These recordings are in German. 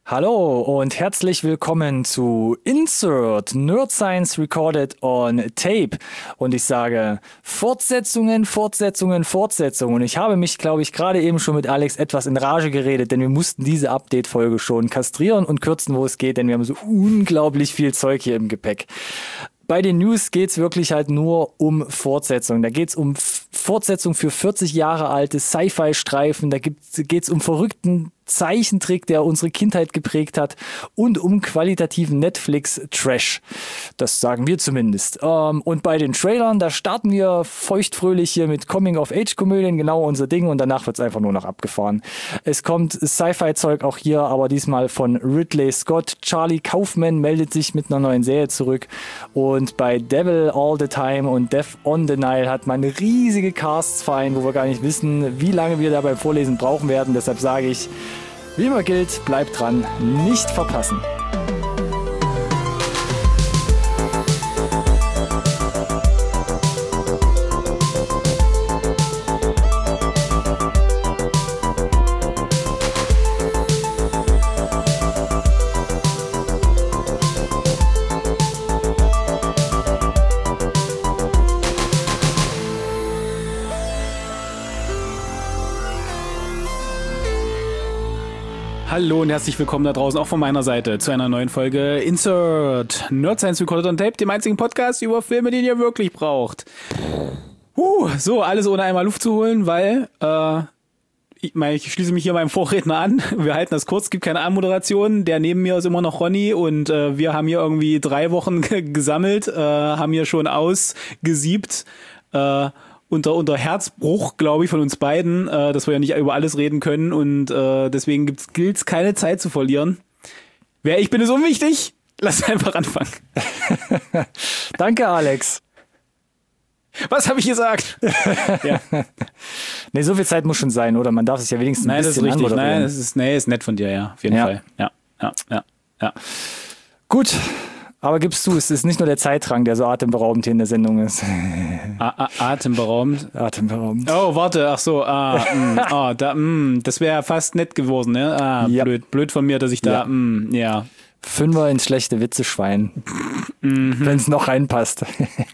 Hallo und herzlich willkommen zu Insert Nerd Science Recorded on Tape. Und ich sage Fortsetzungen. Und ich habe mich, glaube ich, gerade eben schon mit Alex etwas in Rage geredet, denn wir mussten diese Update-Folge schon kastrieren und kürzen, wo es geht, denn wir haben so unglaublich viel Zeug hier im Gepäck. Bei den News geht's wirklich halt nur um Fortsetzung. Da geht's um Fortsetzung für 40 Jahre alte Sci-Fi-Streifen. Da geht's um verrückten Zeichentrick, der unsere Kindheit geprägt hat, und um qualitativen Netflix-Trash. Das sagen wir zumindest. Und bei den Trailern, da starten wir feuchtfröhlich hier mit Coming-of-Age-Komödien, genau unser Ding, und danach wird's einfach nur noch abgefahren. Es kommt Sci-Fi-Zeug auch hier, aber diesmal von Ridley Scott. Charlie Kaufman meldet sich mit einer neuen Serie zurück, und bei Devil All the Time und Death on the Nile hat man riesige Casts vereint, wo wir gar nicht wissen, wie lange wir da beim Vorlesen brauchen werden. Deshalb sage ich, wie immer gilt, bleibt dran, nicht verpassen. Hallo und herzlich willkommen da draußen, auch von meiner Seite, zu einer neuen Folge Insert Nerd Science Recorded on Tape, dem einzigen Podcast über Filme, den ihr wirklich braucht. So, alles ohne einmal Luft zu holen, weil ich schließe mich hier meinem Vorredner an. Wir halten das kurz, es gibt keine Anmoderation. Der neben mir ist immer noch Ronny, und wir haben hier irgendwie 3 Wochen gesammelt, haben hier schon ausgesiebt, unter Herzbruch, glaube ich, von uns beiden, dass wir ja nicht über alles reden können, und deswegen gilt's keine Zeit zu verlieren. Wer ich bin, ist unwichtig. Lass einfach anfangen. Danke, Alex. Was habe ich gesagt? Ja. Nee, so viel Zeit muss schon sein, oder? Man darf es ja wenigstens ein bisschen anmoderieren. Nein, das ist nett von dir, ja, auf jeden Fall. Ja. Gut. Aber gibst du, es ist nicht nur der Zeitrang, der so atemberaubend hier in der Sendung ist. Atemberaubend? Atemberaubend. Oh, warte, ach so, das wäre fast nett geworden, ne? Ja. Blöd von mir, dass ich da, ja. 5er ins schlechte Witze-Schwein. Wenn es noch reinpasst.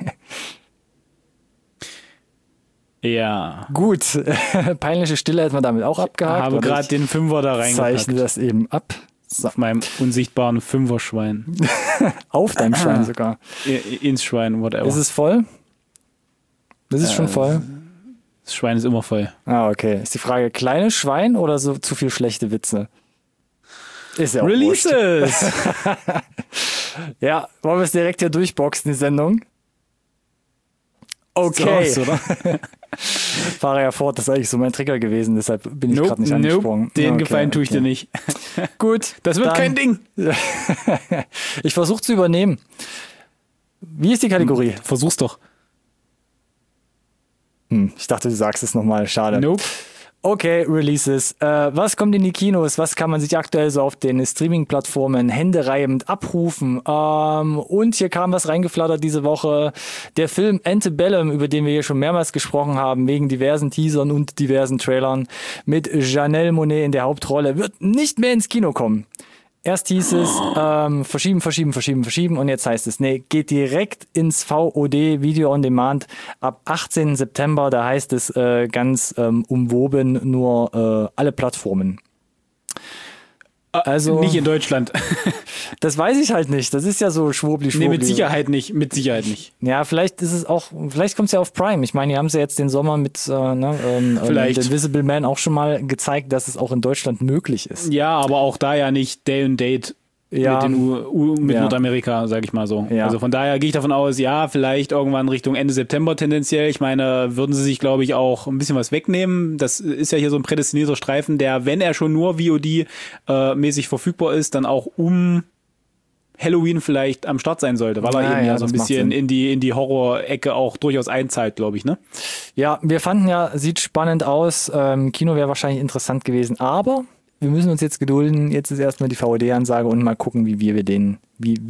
Ja. Gut, peinliche Stille hätten wir damit auch abgehakt. Ich habe gerade den 5er da reingepackt. Zeichne das eben ab. So. Auf meinem unsichtbaren 5er-Schwein. Auf deinem Schwein sogar. Ins Schwein, whatever. Ist es voll? Ist es schon voll? Das Schwein ist immer voll. Ah, okay. Ist die Frage, kleines Schwein oder so zu viel schlechte Witze? Ist ja auch Releases! Ja, wollen wir es direkt hier durchboxen, die Sendung? Okay. So, oder? Fahre ja fort, das ist eigentlich so mein Trigger gewesen, deshalb bin ich gerade nicht angesprungen. Den Gefallen tue ich dir nicht. Gut. Das wird kein Ding. Ich versuche zu übernehmen. Wie ist die Kategorie? Versuch's doch. Ich dachte, du sagst es nochmal. Schade. Nope. Okay, Releases. Was kommt in die Kinos? Was kann man sich aktuell so auf den Streaming-Plattformen händereibend abrufen? Und hier kam was reingeflattert diese Woche. Der Film Antebellum, über den wir hier schon mehrmals gesprochen haben, wegen diversen Teasern und diversen Trailern, mit Janelle Monáe in der Hauptrolle, wird nicht mehr ins Kino kommen. Erst hieß es, verschieben, und jetzt heißt es, nee, geht direkt ins VOD, Video on Demand, ab 18. September, da heißt es ganz umwoben nur alle Plattformen. Also nicht in Deutschland. Das weiß ich halt nicht, das ist ja so schwurbli. Nee, mit Sicherheit nicht. Ja, vielleicht ist es auch, vielleicht kommt es ja auf Prime. Ich meine, die haben es ja jetzt den Sommer mit Invisible Man auch schon mal gezeigt, dass es auch in Deutschland möglich ist. Ja, aber auch da ja nicht Day and Date ja, mit Nordamerika, sag ich mal so. Ja. Also von daher gehe ich davon aus, ja, vielleicht irgendwann Richtung Ende September tendenziell. Ich meine, würden sie sich, glaube ich, auch ein bisschen was wegnehmen. Das ist ja hier so ein prädestinierter Streifen, der, wenn er schon nur VOD-mäßig verfügbar ist, dann auch um Halloween vielleicht am Start sein sollte, weil er eben ja so ein bisschen in die Horror-Ecke auch durchaus einzahlt, glaube ich, ne? Ja, wir fanden ja, sieht spannend aus. Kino wäre wahrscheinlich interessant gewesen, aber wir müssen uns jetzt gedulden. Jetzt ist erstmal die VOD-Ansage und mal gucken, wie wir denn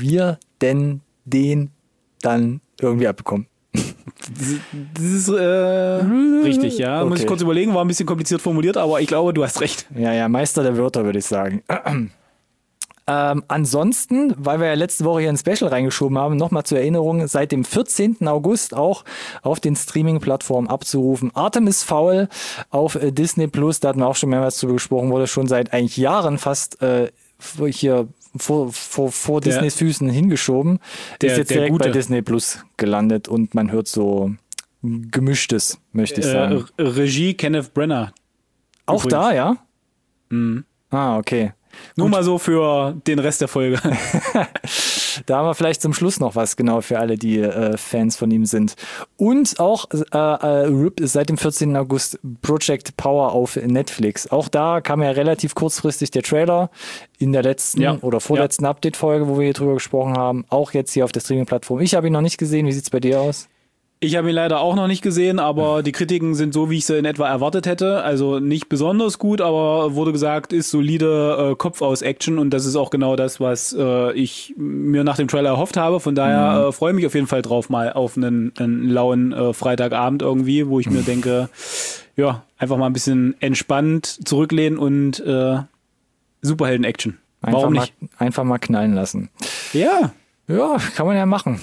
den dann irgendwie abbekommen. Das ist richtig, ja. Okay. Muss ich kurz überlegen, war ein bisschen kompliziert formuliert, aber ich glaube, du hast recht. Ja, Meister der Wörter, würde ich sagen. Ansonsten, weil wir ja letzte Woche hier ein Special reingeschoben haben, nochmal zur Erinnerung, seit dem 14. August auch auf den Streaming-Plattformen abzurufen. Artemis Fowl auf Disney Plus, da hatten wir auch schon mehrmals drüber gesprochen, wurde schon seit eigentlich Jahren fast hier vor Disneys Füßen hingeschoben. Ist jetzt direkt bei Disney Plus gelandet und man hört so Gemischtes, möchte ich sagen. Regie Kenneth Branagh. Auch übrigens. Da, ja? Mhm. Okay. Nur mal so für den Rest der Folge. Da haben wir vielleicht zum Schluss noch was, genau, für alle, die Fans von ihm sind. Und auch seit dem 14. August Project Power auf Netflix. Auch da kam ja relativ kurzfristig der Trailer in der letzten oder vorletzten Update-Folge, wo wir hier drüber gesprochen haben. Auch jetzt hier auf der Streaming-Plattform. Ich habe ihn noch nicht gesehen. Wie sieht's bei dir aus? Ich habe ihn leider auch noch nicht gesehen, aber die Kritiken sind so, wie ich sie in etwa erwartet hätte. Also nicht besonders gut, aber wurde gesagt, ist solide Kopf aus Action und das ist auch genau das, was ich mir nach dem Trailer erhofft habe. Von daher freue ich mich auf jeden Fall drauf, mal auf einen lauen Freitagabend irgendwie, wo ich mir denke, ja, einfach mal ein bisschen entspannt zurücklehnen und Superhelden-Action. Warum nicht? Einfach mal knallen lassen. Ja. Ja, kann man ja machen.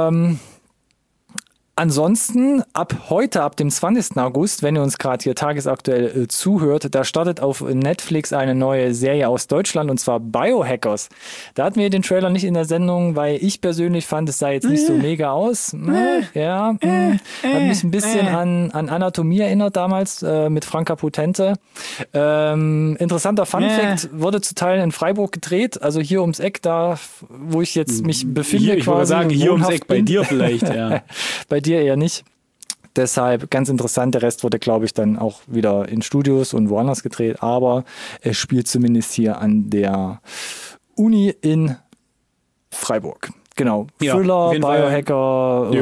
Ansonsten ab heute, ab dem 20. August, wenn ihr uns gerade hier tagesaktuell zuhört, da startet auf Netflix eine neue Serie aus Deutschland und zwar Biohackers. Da hatten wir den Trailer nicht in der Sendung, weil ich persönlich fand, es sah jetzt nicht so mega aus. Hat mich ein bisschen an Anatomie erinnert damals mit Franka Potente. Interessanter Funfact, wurde zu Teilen in Freiburg gedreht, also hier ums Eck, da wo ich jetzt mich befinde. Ich würde sagen, hier ums Eck, bei dir vielleicht, ja. Bei dir eher nicht. Deshalb ganz interessant. Der Rest wurde, glaube ich, dann auch wieder in Studios und woanders gedreht. Aber es spielt zumindest hier an der Uni in Freiburg. Genau. Ja, Thriller, Biohacker,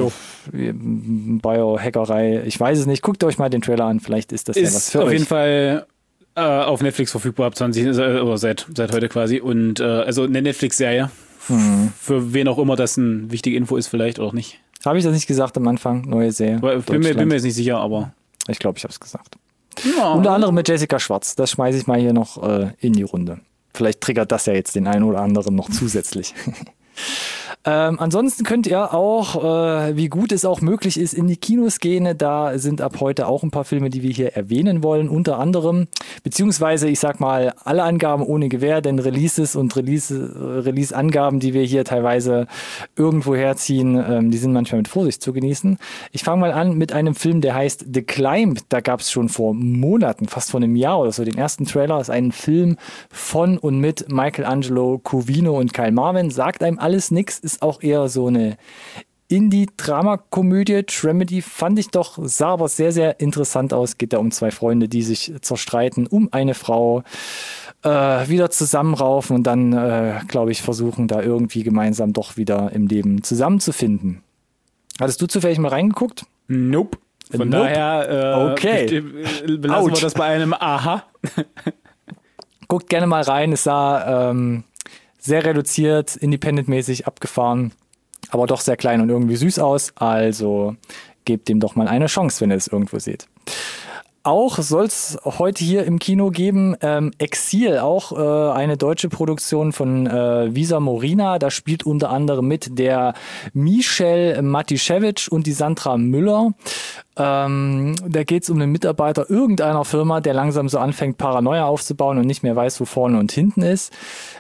Biohackerei. Ich weiß es nicht. Guckt euch mal den Trailer an. Vielleicht ist das ja was für euch. Ist auf jeden Fall auf Netflix verfügbar ab 20 oder seit heute quasi. Und also eine Netflix-Serie. Für wen auch immer das eine wichtige Info ist, vielleicht auch nicht. Habe ich das nicht gesagt am Anfang? Neue Serie. Bin mir jetzt nicht sicher, aber. Ich glaube, ich habe es gesagt. Ja. Unter anderem mit Jessica Schwarz. Das schmeiße ich mal hier noch in die Runde. Vielleicht triggert das ja jetzt den einen oder anderen noch zusätzlich. Ansonsten könnt ihr auch, wie gut es auch möglich ist, in die Kinos gehen. Da sind ab heute auch ein paar Filme, die wir hier erwähnen wollen. Unter anderem, beziehungsweise ich sag mal, alle Angaben ohne Gewähr, denn Releases und Release-Angaben, die wir hier teilweise irgendwo herziehen, die sind manchmal mit Vorsicht zu genießen. Ich fange mal an mit einem Film, der heißt The Climb. Da gab es schon vor Monaten, fast vor einem Jahr oder so, den ersten Trailer. Das ist ein Film von und mit Michelangelo Covino und Kyle Marvin. Sagt einem alles nix, ist auch eher so eine Indie-Drama-Komödie, Dramedy, fand ich doch, sah aber sehr, sehr interessant aus. Geht da um zwei Freunde, die sich zerstreiten, um eine Frau wieder zusammenraufen und dann, glaube ich, versuchen, da irgendwie gemeinsam doch wieder im Leben zusammenzufinden. Hattest du zufällig mal reingeguckt? Nope. Von daher okay. Belassen wir das bei einem Aha. Guckt gerne mal rein, es sah sehr reduziert, independent-mäßig abgefahren, aber doch sehr klein und irgendwie süß aus. Also gebt dem doch mal eine Chance, wenn ihr es irgendwo seht. Auch soll es heute hier im Kino geben, Exil, auch eine deutsche Produktion von Visa Morina. Da spielt unter anderem mit der Michelle Matischewitsch und die Sandra Müller. Da geht es um einen Mitarbeiter irgendeiner Firma, der langsam so anfängt, Paranoia aufzubauen und nicht mehr weiß, wo vorne und hinten ist.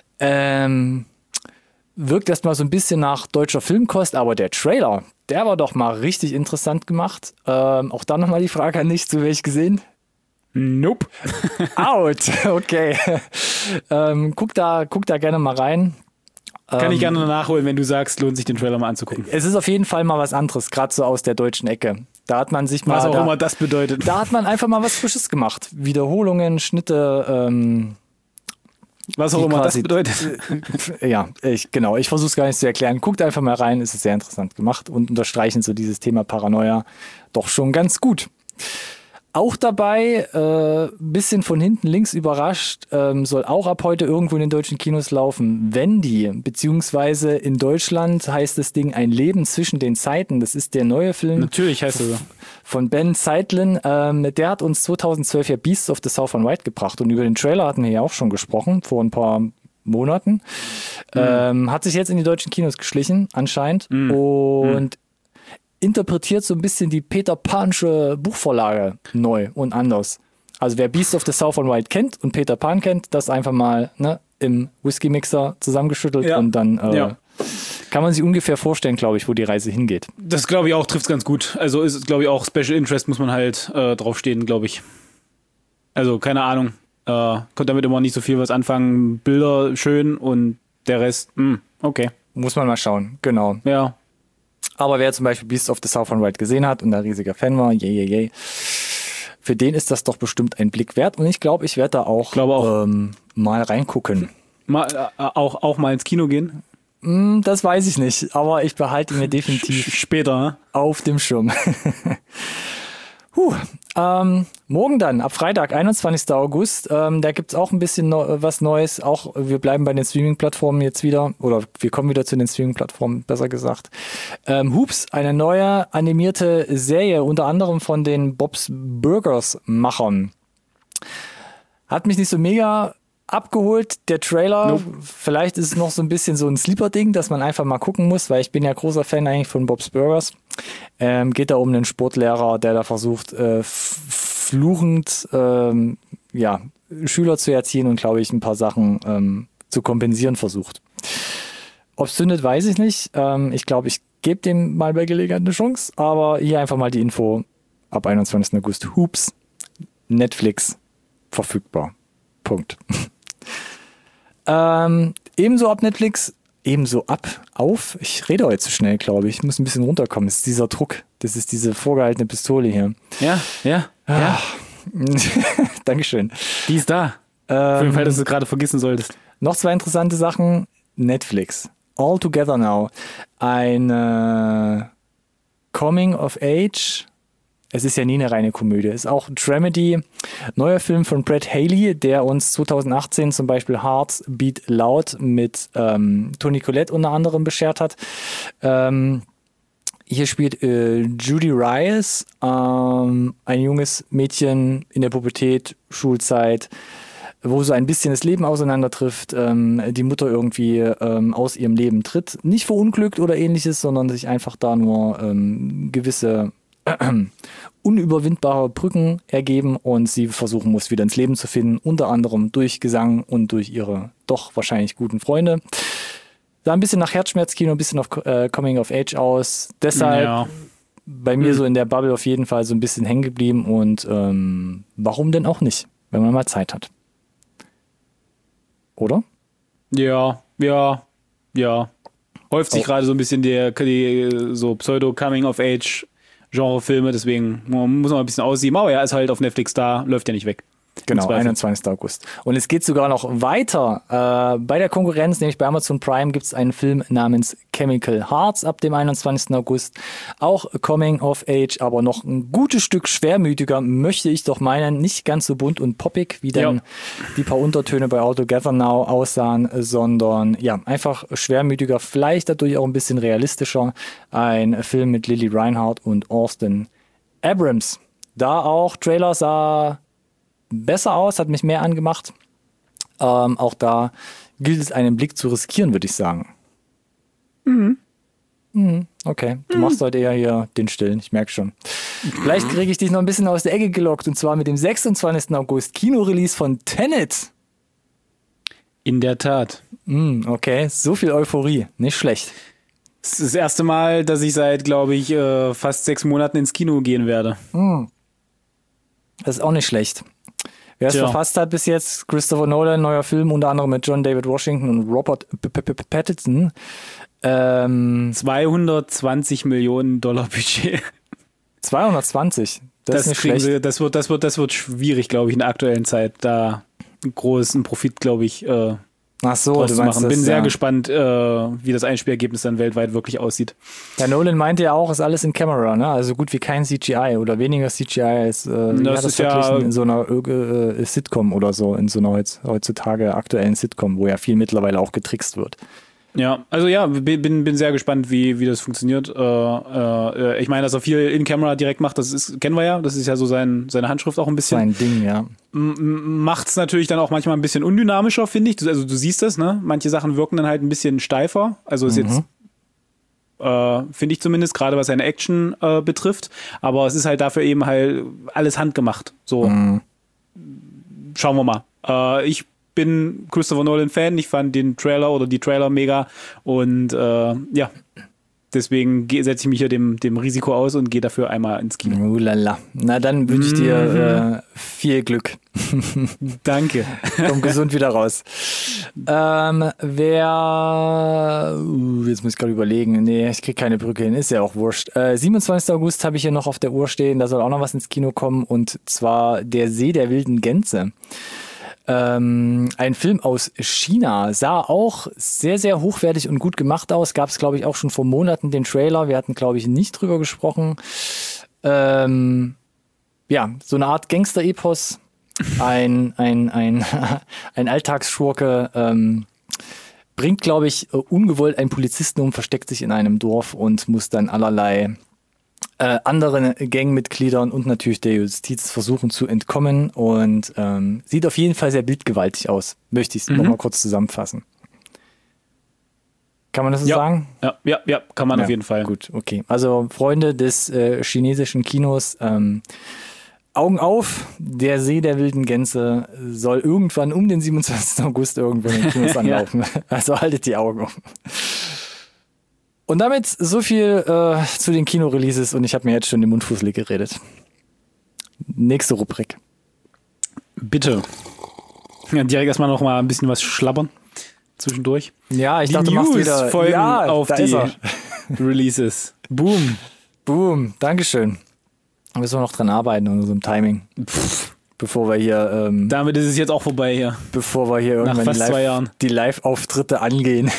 Wirkt erstmal so ein bisschen nach deutscher Filmkost, aber der Trailer, der war doch mal richtig interessant gemacht. Auch da nochmal die Frage an dich, zu welch gesehen? Nope. Out, okay. Guck da gerne mal rein. Kann ich gerne nachholen, wenn du sagst, lohnt sich den Trailer mal anzugucken. Es ist auf jeden Fall mal was anderes, gerade so aus der deutschen Ecke. Da hat man sich mal... Was auch immer das bedeutet. Da hat man einfach mal was Frisches gemacht. Wiederholungen, Schnitte, was auch immer das bedeutet. Ja, ich versuche es gar nicht zu erklären. Guckt einfach mal rein, es ist sehr interessant gemacht und unterstreichen so dieses Thema Paranoia doch schon ganz gut. Auch dabei, bisschen von hinten links überrascht, soll auch ab heute irgendwo in den deutschen Kinos laufen, Wendy, beziehungsweise in Deutschland heißt das Ding Ein Leben zwischen den Zeiten. Das ist der neue Film. Natürlich heißt er so. Von Ben Zeitlin. Der hat uns 2012 ja Beasts of the Southern Wild gebracht und über den Trailer hatten wir ja auch schon gesprochen, vor ein paar Monaten. Hat sich jetzt in die deutschen Kinos geschlichen, anscheinend. Und interpretiert so ein bisschen die Peter Pansche Buchvorlage neu und anders. Also wer Beast of the Southern Wild kennt und Peter Pan kennt, das einfach mal im Whisky-Mixer zusammengeschüttelt und dann kann man sich ungefähr vorstellen, glaube ich, wo die Reise hingeht. Das glaube ich auch, trifft es ganz gut. Also ist, glaube ich, auch Special Interest muss man halt draufstehen, glaube ich. Also keine Ahnung. Konnte damit immer nicht so viel was anfangen. Bilder schön und der Rest, okay. Muss man mal schauen, genau. Ja. Aber wer zum Beispiel Beast of the Southern Wild gesehen hat und ein riesiger Fan war, für den ist das doch bestimmt ein Blick wert. Und ich glaube, ich werde da auch, mal reingucken. Auch mal ins Kino gehen? Das weiß ich nicht, aber ich behalte ihn mir definitiv später auf dem Schirm. Morgen dann, ab Freitag, 21. August, da gibt's auch ein bisschen was Neues. Auch wir bleiben bei den Streaming-Plattformen jetzt wieder, oder wir kommen wieder zu den Streaming-Plattformen, besser gesagt. Hoops, eine neue animierte Serie, unter anderem von den Bob's Burgers-Machern. Hat mich nicht so mega abgeholt, der Trailer. Nope. Vielleicht ist es noch so ein bisschen so ein Sleeper-Ding, dass man einfach mal gucken muss, weil ich bin ja großer Fan eigentlich von Bob's Burgers. Geht da um einen Sportlehrer, der da versucht, fluchend Schüler zu erziehen und, glaube ich, ein paar Sachen zu kompensieren versucht. Ob es zündet, weiß ich nicht. Ich glaube, ich gebe dem mal bei Gelegenheit eine Chance, aber hier einfach mal die Info ab 21. August. Hoops, Netflix, verfügbar. Punkt. Ebenso ab Netflix, ich rede heute zu schnell, glaube ich. Ich muss ein bisschen runterkommen. Das ist dieser Druck. Das ist diese vorgehaltene Pistole hier. Ja. Dankeschön. Die ist da. Für den Fall, dass du es gerade vergessen solltest. Noch zwei interessante Sachen. Netflix. All Together Now. Eine Coming of Age. Es ist ja nie eine reine Komödie. Es ist auch Dramedy. Neuer Film von Brett Haley, der uns 2018 zum Beispiel Hearts Beat Loud mit Toni Collette unter anderem beschert hat. Hier spielt Judy Reyes, ein junges Mädchen in der Pubertät, Schulzeit, wo so ein bisschen das Leben auseinandertrifft, die Mutter irgendwie aus ihrem Leben tritt. Nicht verunglückt oder ähnliches, sondern sich einfach da nur gewisse unüberwindbare Brücken ergeben und sie versuchen muss, wieder ins Leben zu finden, unter anderem durch Gesang und durch ihre doch wahrscheinlich guten Freunde. Sah ein bisschen nach Herzschmerzkino, ein bisschen auf Coming of Age aus. Deshalb bei mir so in der Bubble auf jeden Fall so ein bisschen hängen geblieben und warum denn auch nicht, wenn man mal Zeit hat. Oder? Ja. Häuft sich gerade so ein bisschen die so Pseudo-Coming of Age Genrefilme, deswegen muss man ein bisschen aussieben. Aber ja, ist halt auf Netflix da, läuft ja nicht weg. Genau, 21. August. Und es geht sogar noch weiter. Bei der Konkurrenz, nämlich bei Amazon Prime, gibt es einen Film namens Chemical Hearts ab dem 21. August. Auch Coming of Age, aber noch ein gutes Stück schwermütiger, möchte ich doch meinen. Nicht ganz so bunt und poppig, wie dann die paar Untertöne bei All Together Now aussahen, sondern ja, einfach schwermütiger, vielleicht dadurch auch ein bisschen realistischer. Ein Film mit Lily Reinhardt und Austin Abrams. Da auch Trailer sah besser aus, hat mich mehr angemacht. Auch da gilt es, einen Blick zu riskieren, würde ich sagen. Okay, du machst heute eher hier den Stillen, ich merke schon. Vielleicht kriege ich dich noch ein bisschen aus der Ecke gelockt, und zwar mit dem 26. August Kinorelease von Tenet. In der Tat. Okay, so viel Euphorie, nicht schlecht. Das ist das erste Mal, dass ich seit, glaube ich, fast 6 Monaten ins Kino gehen werde. Das ist auch nicht schlecht. Wer es verfasst hat bis jetzt, Christopher Nolan, neuer Film, unter anderem mit John David Washington und Robert Pattinson. 220 Millionen $, Budget. 220? Das ist nicht schlecht. Das wird schwierig, glaube ich, in der aktuellen Zeit, da einen großen Profit, glaube ich, Ach so, du meinst das, bin sehr gespannt, wie das Einspielergebnis dann weltweit wirklich aussieht. Ja, Nolan meinte ja auch, ist alles in Camera, ne? Also gut wie kein CGI oder weniger CGI als das ist ja in so einer Sitcom oder so, in so einer heutzutage aktuellen Sitcom, wo ja viel mittlerweile auch getrickst wird. Ja, also ja, bin sehr gespannt, wie das funktioniert. Ich meine, dass er viel in-Camera direkt macht, kennen wir ja. Das ist ja so seine Handschrift auch ein bisschen. Sein Ding, ja. Macht's natürlich dann auch manchmal ein bisschen undynamischer, finde ich. Also du siehst das, ne? Manche Sachen wirken dann halt ein bisschen steifer. Also ist jetzt, finde ich zumindest, gerade was seine Action betrifft. Aber es ist halt dafür eben halt alles handgemacht. So, schauen wir mal. Ich bin Christopher Nolan-Fan. Ich fand den Trailer oder die Trailer mega. Und ja, deswegen setze ich mich hier dem Risiko aus und gehe dafür einmal ins Kino. Lala. Na, dann wünsche ich dir viel Glück. Danke. Komm gesund wieder raus. Jetzt muss ich gerade überlegen. Nee, ich kriege keine Brücke hin. Ist ja auch wurscht. 27. August habe ich hier noch auf der Uhr stehen. Da soll auch noch was ins Kino kommen. Und zwar Der See der wilden Gänse. Ein Film aus China, sah auch sehr, sehr hochwertig und gut gemacht aus. Gab es, glaube ich, auch schon vor Monaten den Trailer. Wir hatten, glaube ich, nicht drüber gesprochen. Ja, so eine Art Gangster-Epos. Ein Alltagsschurke bringt, glaube ich, ungewollt einen Polizisten um, versteckt sich in einem Dorf und muss dann allerlei anderen Gangmitgliedern und natürlich der Justiz versuchen zu entkommen und sieht auf jeden Fall sehr bildgewaltig aus. Möchte ich es nochmal kurz zusammenfassen. Kann man das so sagen? Ja, kann man auf jeden Fall. Gut, okay. Also Freunde des chinesischen Kinos, Augen auf, Der See der wilden Gänse soll irgendwann um den 27. August irgendwann in den Kinos anlaufen. Also haltet die Augen offen. Und damit so viel zu den Kinoreleases und ich habe mir jetzt schon den Mund fusselig geredet. Nächste Rubrik. Bitte. Ja, direkt erstmal noch mal ein bisschen was schlabbern zwischendurch. Ja, ich die dachte, du machst wieder folgen auf die er. Releases. Boom. Boom. Dankeschön. Da müssen wir noch dran arbeiten an unserem Timing. Bevor wir hier damit ist es jetzt auch vorbei hier. Bevor wir hier irgendwann die Live-Auftritte angehen.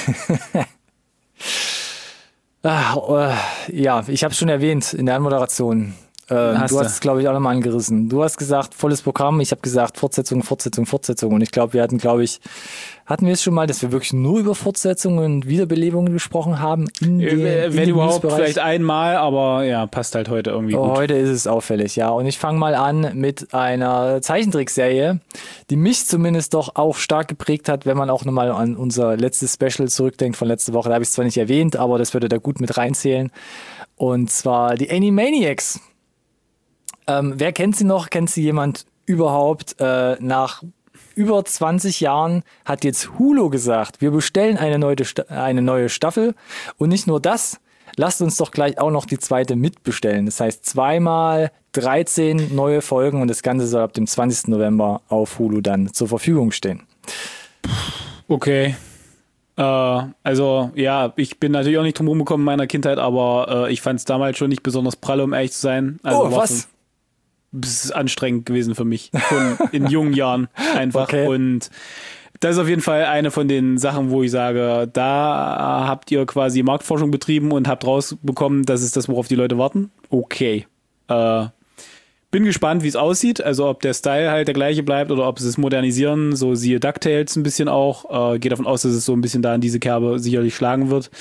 Ja, ich habe es schon erwähnt in der Anmoderation. Du hast es, glaube ich, auch nochmal angerissen. Du hast gesagt, volles Programm. Ich habe gesagt, Fortsetzung. Und ich glaube, hatten wir es schon mal, dass wir wirklich nur über Fortsetzungen und Wiederbelebungen gesprochen haben? Wenn überhaupt, vielleicht einmal, aber ja, passt halt heute irgendwie gut. Heute ist es auffällig, ja. Und ich fange mal an mit einer Zeichentrickserie, die mich zumindest doch auch stark geprägt hat, wenn man auch nochmal an unser letztes Special zurückdenkt von letzter Woche. Da habe ich es zwar nicht erwähnt, aber das würde da gut mit reinzählen. Und zwar die Animaniacs. Wer kennt sie noch? Kennt sie jemand überhaupt? Nach über 20 Jahren hat jetzt Hulu gesagt, wir bestellen eine neue Staffel. Und nicht nur das, lasst uns doch gleich auch noch die zweite mitbestellen. Das heißt, 2x13 neue Folgen und das Ganze soll ab dem 20. November auf Hulu dann zur Verfügung stehen. Okay. Also, ja, ich bin natürlich auch nicht drum rumgekommen in meiner Kindheit, aber ich fand es damals schon nicht besonders pralle, um ehrlich zu sein. Also was? Das ist anstrengend gewesen für mich. Schon in jungen Jahren einfach. Okay. Und das ist auf jeden Fall eine von den Sachen, wo ich sage, da habt ihr quasi Marktforschung betrieben und habt rausbekommen, das ist das, worauf die Leute warten. Okay. Bin gespannt, wie es aussieht. Also ob der Style halt der gleiche bleibt oder ob sie es modernisieren. So siehe DuckTales ein bisschen auch. Gehe davon aus, dass es so ein bisschen da in diese Kerbe sicherlich schlagen wird.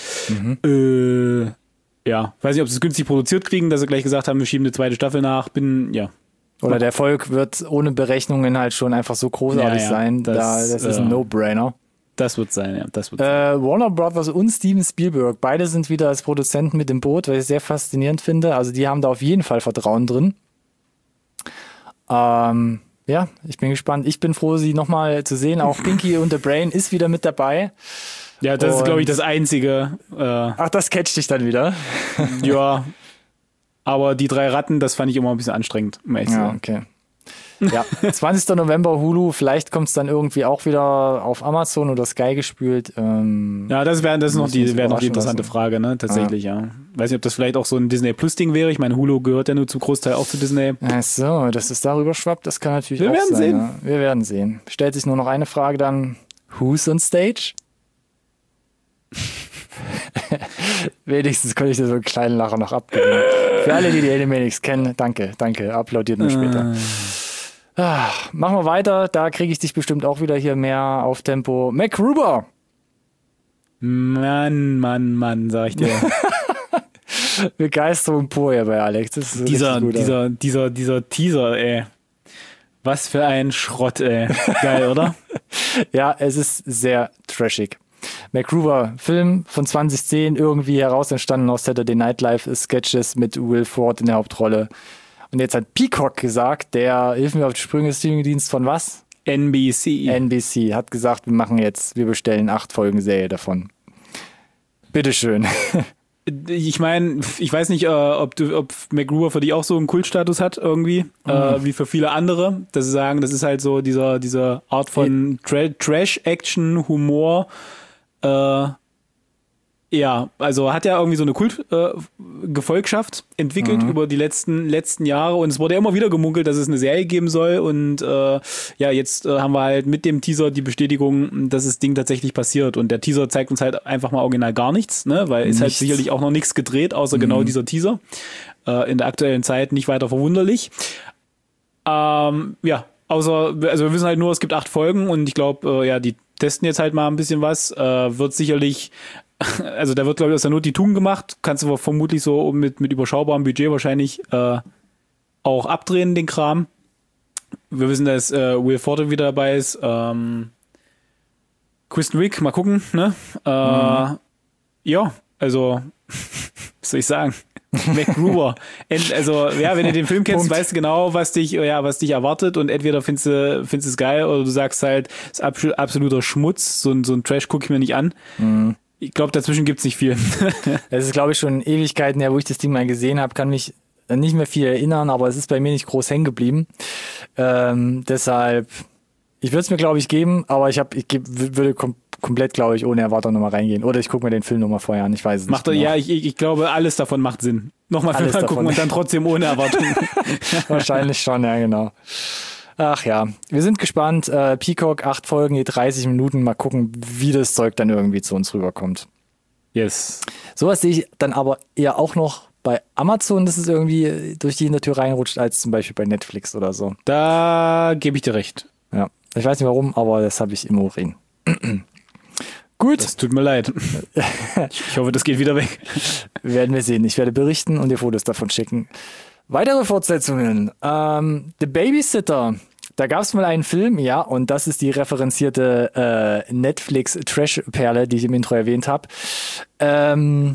Ja, weiß nicht, ob sie es günstig produziert kriegen, dass sie gleich gesagt haben, wir schieben eine zweite Staffel nach. Oder der Erfolg wird ohne Berechnungen halt schon einfach so großartig sein. Das ist ein No-Brainer. Das wird sein, ja. Warner Brothers und Steven Spielberg, beide sind wieder als Produzenten mit im Boot, was ich sehr faszinierend finde. Also die haben da auf jeden Fall Vertrauen drin. Ja, ich bin gespannt. Ich bin froh, sie nochmal zu sehen. Auch Pinky und the Brain ist wieder mit dabei. Ja, das ist, glaube ich, das Einzige. Ach, das catcht dich dann wieder? Ja, aber die 3 Ratten, das fand ich immer ein bisschen anstrengend. Ja, okay. Ja, 20. November Hulu, vielleicht kommt es dann irgendwie auch wieder auf Amazon oder Sky gespült. Ja, das wäre noch die interessante Frage, ne? Tatsächlich, ja. Weiß nicht, ob das vielleicht auch so ein Disney Plus Ding wäre. Ich meine, Hulu gehört ja nur zum Großteil auch zu Disney. Ach so, dass es darüber schwappt, das kann natürlich auch sein. Sehen. Ja. Wir werden sehen. Stellt sich nur noch eine Frage dann. Who's on stage? Wenigstens konnte ich da so einen kleinen Lacher noch abgeben. Für alle, die Animaniacs kennen, danke. Applaudiert nur später. Machen wir weiter. Da kriege ich dich bestimmt auch wieder hier mehr auf Tempo. MacGruber. Mann, sag ich dir. Begeisterung pur hier bei Alex. Das ist dieser Teaser, ey. Was für ein Schrott, ey. Geil, oder? Ja, es ist sehr trashig. MacGruber, Film von 2010, irgendwie heraus entstanden aus Saturday Night Live Sketches mit Will Ford in der Hauptrolle. Und jetzt hat Peacock gesagt, der, hilf mir auf die Sprünge, Streamingdienst von was? NBC hat gesagt, wir bestellen 8 Folgen Serie davon. Bitteschön. Ich meine, ich weiß nicht, ob MacGruber für dich auch so einen Kultstatus hat irgendwie, wie für viele andere, dass sie sagen, das ist halt so diese Art von Trash-Action, Humor, ja, also hat ja irgendwie so eine Gefolgschaft entwickelt über die letzten Jahre und es wurde ja immer wieder gemunkelt, dass es eine Serie geben soll und ja, jetzt haben wir halt mit dem Teaser die Bestätigung, dass das Ding tatsächlich passiert und der Teaser zeigt uns halt einfach mal original gar nichts, ne, weil ist halt sicherlich auch noch nichts gedreht, außer genau dieser Teaser. In der aktuellen Zeit nicht weiter verwunderlich. Ja, also wir wissen halt nur, es gibt 8 Folgen und ich glaube, ja, die testen jetzt halt mal ein bisschen was, wird sicherlich. Also da wird, glaube ich, aus der Not die Tugend gemacht. Kannst du vermutlich so mit überschaubarem Budget wahrscheinlich auch abdrehen, den Kram. Wir wissen, dass Will Forte wieder dabei ist. Kristen Wiig, mal gucken. Ne? Ja, also was soll ich sagen? MacGruber. Also, ja, wenn du den Film kennst, weißt du genau, was dich erwartet und entweder findest du es geil oder du sagst halt, es ist absoluter Schmutz, so ein Trash gucke ich mir nicht an. Ich glaube, dazwischen gibt's nicht viel. Es ist, glaube ich, schon Ewigkeiten her, wo ich das Ding mal gesehen habe, kann mich nicht mehr viel erinnern, aber es ist bei mir nicht groß hängen geblieben. Deshalb, ich würde es mir, glaube ich, geben, aber würde komplett, glaube ich, ohne Erwartung nochmal reingehen. Oder ich gucke mir den Film nochmal vorher an, ich weiß es nicht. Genau. Ja, ich glaube, alles davon macht Sinn. Nochmal Film gucken und dann trotzdem ohne Erwartung. Wahrscheinlich schon, ja, genau. Ach ja, wir sind gespannt. Peacock, 8 Folgen, je 30 Minuten. Mal gucken, wie das Zeug dann irgendwie zu uns rüberkommt. Yes. Sowas sehe ich dann aber eher auch noch bei Amazon, dass es irgendwie durch die Hintertür reinrutscht, als zum Beispiel bei Netflix oder so. Da gebe ich dir recht. Ja, ich weiß nicht warum, aber das habe ich im Urin. Gut. Das tut mir leid. Ich hoffe, das geht wieder weg. Werden wir sehen. Ich werde berichten und dir Fotos davon schicken. Weitere Fortsetzungen. The Babysitter. Da gab es mal einen Film, ja, und das ist die referenzierte Netflix-Trash-Perle, die ich im Intro erwähnt habe. Im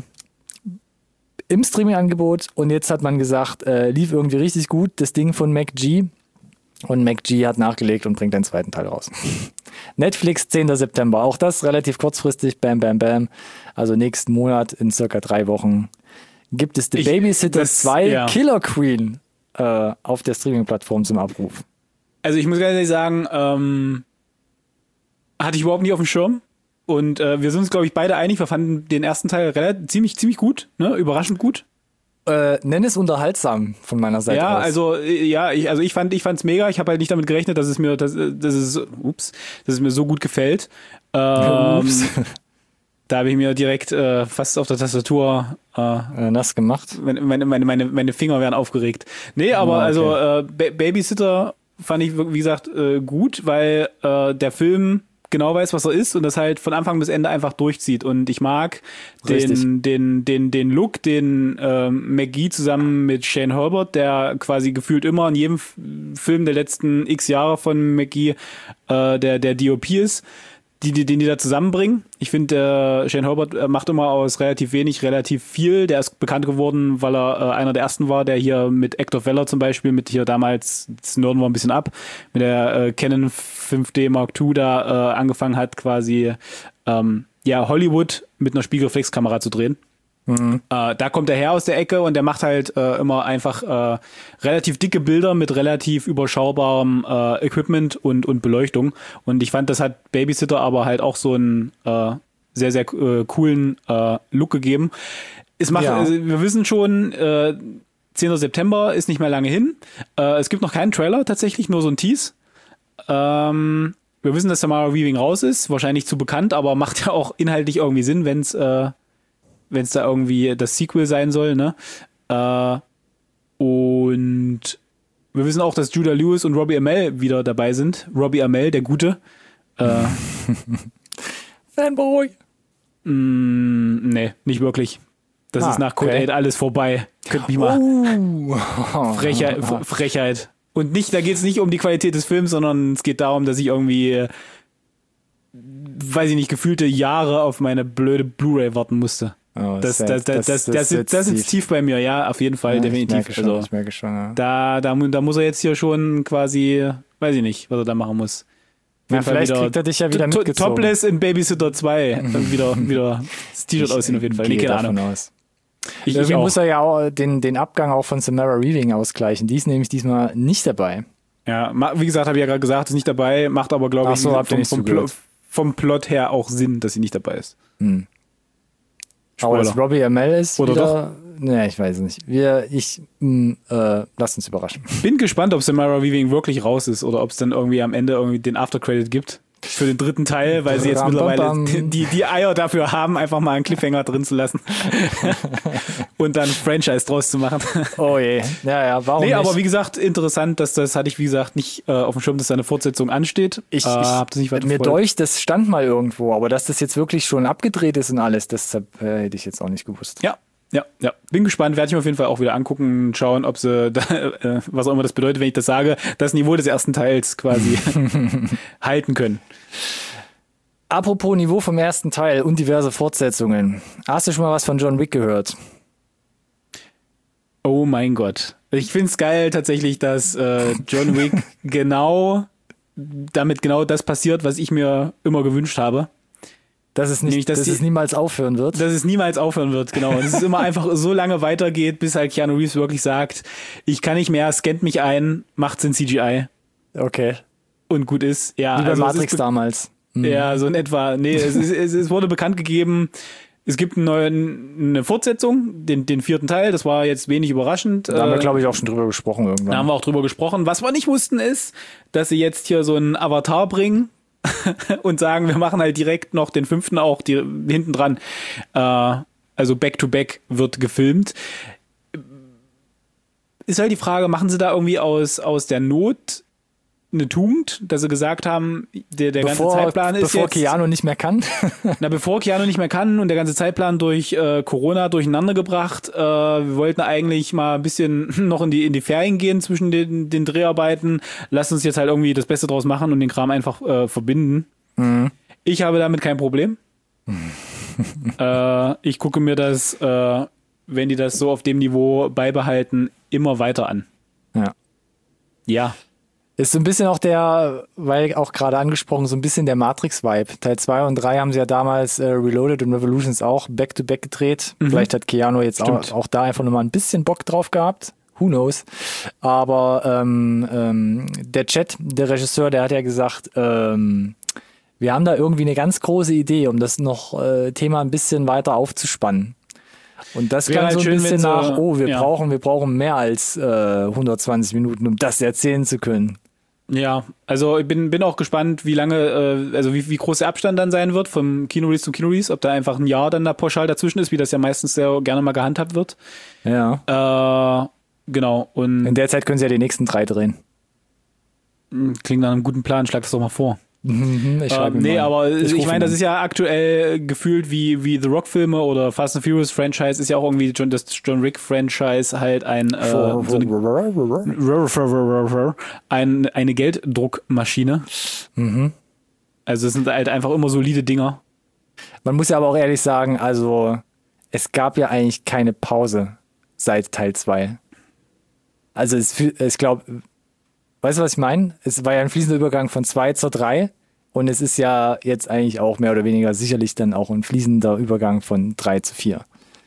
Streaming-Angebot und jetzt hat man gesagt, lief irgendwie richtig gut, das Ding von MacG. Und MacG hat nachgelegt und bringt den zweiten Teil raus. Netflix, 10. September. Auch das relativ kurzfristig. Bam, bam, bam. Also nächsten Monat, in circa 3 Wochen, gibt es The Babysitter 2 ja. Killer Queen auf der Streaming-Plattform zum Abruf. Also ich muss ganz ehrlich sagen, hatte ich überhaupt nicht auf dem Schirm. Und wir sind uns, glaube ich, beide einig. Wir fanden den ersten Teil ziemlich gut, ne? Überraschend gut. Nenn es unterhaltsam von meiner Seite aus. Also ich fand's mega. Ich habe halt nicht damit gerechnet, dass es mir so gut gefällt. Ups. Da habe ich mir direkt fast auf der Tastatur nass gemacht. Meine Finger werden aufgeregt. Nee, aber okay. Babysitter fand ich, wie gesagt, gut, weil der Film genau weiß, was er ist und das halt von Anfang bis Ende einfach durchzieht. Und ich mag den Look, den McGee zusammen mit Shane Herbert, der quasi gefühlt immer in jedem Film der letzten x Jahre von McGee der DOP ist, den die da zusammenbringen. Ich finde, Shane Herbert macht immer aus relativ wenig relativ viel. Der ist bekannt geworden, weil er einer der ersten war, der hier mit Act of Valor zum Beispiel, mit hier damals, das nörden wir ein bisschen ab, mit der Canon 5D Mark II da angefangen hat, quasi Hollywood mit einer Spiegelreflexkamera zu drehen. Mhm. Da kommt er her aus der Ecke und der macht halt immer einfach relativ dicke Bilder mit relativ überschaubarem Equipment und Beleuchtung. Und ich fand, das hat Babysitter aber halt auch so einen sehr, sehr coolen Look gegeben. Also, wir wissen schon, 10. September ist nicht mehr lange hin. Es gibt noch keinen Trailer tatsächlich, nur so ein Tease. Wir wissen, dass Samara Weaving raus ist, wahrscheinlich zu bekannt, aber macht ja auch inhaltlich irgendwie Sinn, wenn es da irgendwie das Sequel sein soll, ne? Und wir wissen auch, dass Judah Lewis und Robbie Amell wieder dabei sind. Robbie Amell, der Gute. Fanboy. Nee, nicht wirklich. Das ist nach Code 8 alles vorbei. Könnt mich mal. Frechheit. Und da geht es nicht um die Qualität des Films, sondern es geht darum, dass ich irgendwie, weiß ich nicht, gefühlte Jahre auf meine blöde Blu-ray warten musste. Oh, das sitzt tief bei mir, ja, auf jeden Fall, ja, definitiv. Ich merke schon, ja. Da muss er jetzt hier schon quasi, weiß ich nicht, was er da machen muss. Ja, vielleicht kriegt er dich ja wieder mitgezogen. Topless in Babysitter 2 wieder das T-Shirt aussehen auf jeden Fall. Nee, keine Ahnung. Aus. Irgendwie muss er ja auch den Abgang auch von Samara Weaving ausgleichen. Die ist nämlich diesmal nicht dabei. Ja, wie gesagt, habe ich ja gerade gesagt, ist nicht dabei, macht aber, glaube ich, vom Plot her auch Sinn, dass sie nicht dabei ist. Aber dass Robbie Amell ist oder wieder, doch? Nee, ich weiß es nicht. Lass uns überraschen. Bin gespannt, ob Samara Weaving wirklich raus ist oder ob es dann irgendwie am Ende irgendwie den Aftercredit gibt für den dritten Teil, weil sie jetzt mittlerweile die Eier dafür haben, einfach mal einen Cliffhanger drin zu lassen und dann ein Franchise draus zu machen. Oh je. Ja, warum nicht? Aber wie gesagt, interessant, das hatte ich, wie gesagt, nicht auf dem Schirm, dass da eine Fortsetzung ansteht. Hab das nicht weiter mir durch, das stand mal irgendwo, aber dass das jetzt wirklich schon abgedreht ist und alles, das hätte ich jetzt auch nicht gewusst. Ja. Bin gespannt, werde ich mir auf jeden Fall auch wieder angucken, schauen, ob sie, was auch immer das bedeutet, wenn ich das sage, das Niveau des ersten Teils quasi halten können. Apropos Niveau vom ersten Teil und diverse Fortsetzungen. Hast du schon mal was von John Wick gehört? Oh mein Gott. Ich finde es geil tatsächlich, dass John Wick genau das passiert, was ich mir immer gewünscht habe. Dass es niemals aufhören wird. Dass es niemals aufhören wird, genau. Und dass es immer einfach so lange weitergeht, bis halt Keanu Reeves wirklich sagt, ich kann nicht mehr, scannt mich ein, macht's in CGI. Okay. Und gut ist. Ja, wie bei Matrix damals. Ja, so in etwa. Nee, es wurde bekannt gegeben, es gibt eine Fortsetzung, den vierten Teil, das war jetzt wenig überraschend. Da haben wir, glaube ich, auch schon drüber gesprochen irgendwann. Da haben wir auch drüber gesprochen. Was wir nicht wussten ist, dass sie jetzt hier so einen Avatar bringen, und sagen, wir machen halt direkt noch den fünften auch hinten dran. Also Back-to-Back wird gefilmt. Ist halt die Frage, machen sie da irgendwie aus der Not eine Tugend, dass sie gesagt haben, der ganze Zeitplan ist bevor jetzt... Keanu nicht mehr kann? Bevor Keanu nicht mehr kann und der ganze Zeitplan durch Corona durcheinander gebracht. Wir wollten eigentlich mal ein bisschen noch in die Ferien gehen zwischen den Dreharbeiten. Lass uns jetzt halt irgendwie das Beste draus machen und den Kram einfach verbinden. Mhm. Ich habe damit kein Problem. Ich gucke mir das, wenn die das so auf dem Niveau beibehalten, immer weiter an. Ja. Ist so ein bisschen auch weil auch gerade angesprochen, so ein bisschen der Matrix-Vibe. Teil 2 und 3 haben sie ja damals Reloaded und Revolutions auch Back-to-Back gedreht. Mhm. Vielleicht hat Keanu jetzt auch da einfach nochmal ein bisschen Bock drauf gehabt. Who knows? Aber der Regisseur, der hat ja gesagt, wir haben da irgendwie eine ganz große Idee, um das Thema ein bisschen weiter aufzuspannen. Und das klang halt so ein bisschen nach, wir brauchen mehr als 120 Minuten, um das erzählen zu können. Ja, also ich bin auch gespannt, wie lange, wie groß der Abstand dann sein wird vom Kino-Release zum Kino-Release, ob da einfach ein Jahr dann da pauschal dazwischen ist, wie das ja meistens sehr gerne mal gehandhabt wird. Ja. Genau. Und in der Zeit können sie ja die nächsten 3 drehen. Klingt nach einem guten Plan, schlag das doch mal vor. Aber ich meine, das ist ja aktuell gefühlt wie The Rock-Filme oder Fast and Furious Franchise ist ja auch irgendwie das John Wick-Franchise halt eine Gelddruckmaschine. Mhm. Also es sind halt einfach immer solide Dinger. Man muss ja aber auch ehrlich sagen, also es gab ja eigentlich keine Pause seit Teil 2. Also ich glaube, weißt du, was ich meine? Es war ja ein fließender Übergang von 2 zur 3 und es ist ja jetzt eigentlich auch mehr oder weniger sicherlich dann auch ein fließender Übergang von 3 zu 4.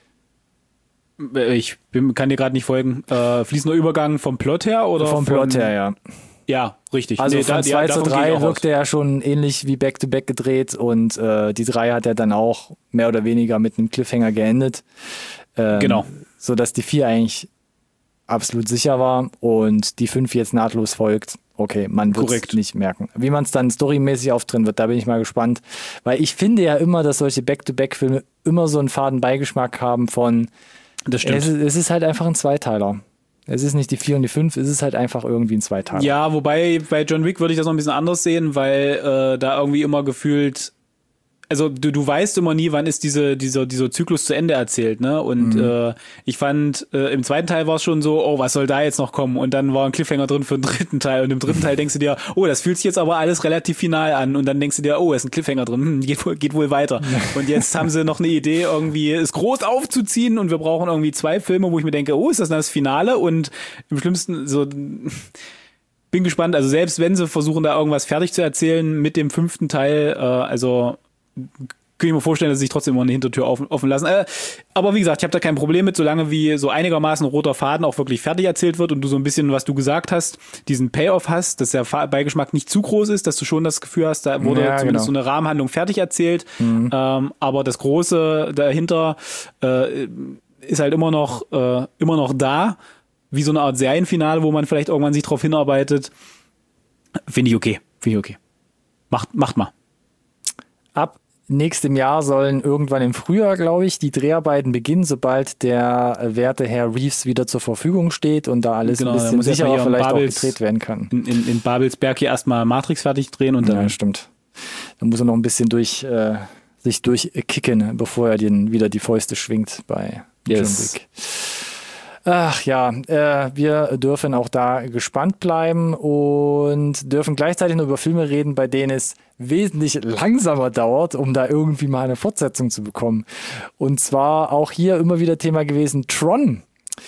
Ich kann dir gerade nicht folgen. Fließender Übergang vom Plot her oder? Vom Plot her, ja. Ja, richtig. Also von 2 zu 3 wirkte ja schon ähnlich wie Back-to-Back gedreht und die 3 hat ja dann auch mehr oder weniger mit einem Cliffhanger geendet. Genau. Sodass die 4 eigentlich absolut sicher war und die 5 jetzt nahtlos folgt. Okay, man wird es nicht merken. Wie man es dann storymäßig aufdrehen wird, da bin ich mal gespannt. Weil ich finde ja immer, dass solche Back-to-Back-Filme immer so einen faden Beigeschmack haben von das stimmt. Es ist halt einfach ein Zweiteiler. Es ist nicht die 4 und die 5, es ist halt einfach irgendwie ein Zweiteiler. Ja, wobei bei John Wick würde ich das noch ein bisschen anders sehen, weil da irgendwie immer gefühlt also du weißt immer nie, wann ist dieser Zyklus zu Ende erzählt, ne? Und ich fand, im zweiten Teil war es schon so, oh, was soll da jetzt noch kommen? Und dann war ein Cliffhanger drin für den dritten Teil. Und im dritten Teil denkst du dir, oh, das fühlt sich jetzt aber alles relativ final an. Und dann denkst du dir, oh, ist ein Cliffhanger drin, geht wohl weiter. Und jetzt haben sie noch eine Idee, irgendwie es groß aufzuziehen und wir brauchen irgendwie 2 Filme, wo ich mir denke, oh, ist das dann das Finale? Und im schlimmsten so... Bin gespannt, also selbst wenn sie versuchen, da irgendwas fertig zu erzählen mit dem 5. Teil, also kann ich mir vorstellen, dass sie sich trotzdem immer eine Hintertür offen lassen. Aber wie gesagt, ich habe da kein Problem mit, solange wie so einigermaßen roter Faden auch wirklich fertig erzählt wird und du so ein bisschen, was du gesagt hast, diesen Payoff hast, dass der Beigeschmack nicht zu groß ist, dass du schon das Gefühl hast, da wurde zumindest so eine Rahmenhandlung fertig erzählt. Aber das Große dahinter ist halt immer noch da, wie so eine Art Serienfinale, wo man vielleicht irgendwann sich drauf hinarbeitet. Finde ich okay. Macht mal. Ab nächstem Jahr sollen irgendwann im Frühjahr, glaube ich, die Dreharbeiten beginnen, sobald der werte Herr Reeves wieder zur Verfügung steht und da alles ein bisschen sicherer vielleicht auch gedreht werden kann. In Babelsberg hier erstmal Matrix fertig drehen und dann... Ja, stimmt. Da muss er noch ein bisschen sich durchkicken, bevor er wieder die Fäuste schwingt bei John Wick. Ach ja, wir dürfen auch da gespannt bleiben und dürfen gleichzeitig nur über Filme reden, bei denen es wesentlich langsamer dauert, um da irgendwie mal eine Fortsetzung zu bekommen. Und zwar auch hier immer wieder Thema gewesen, Tron.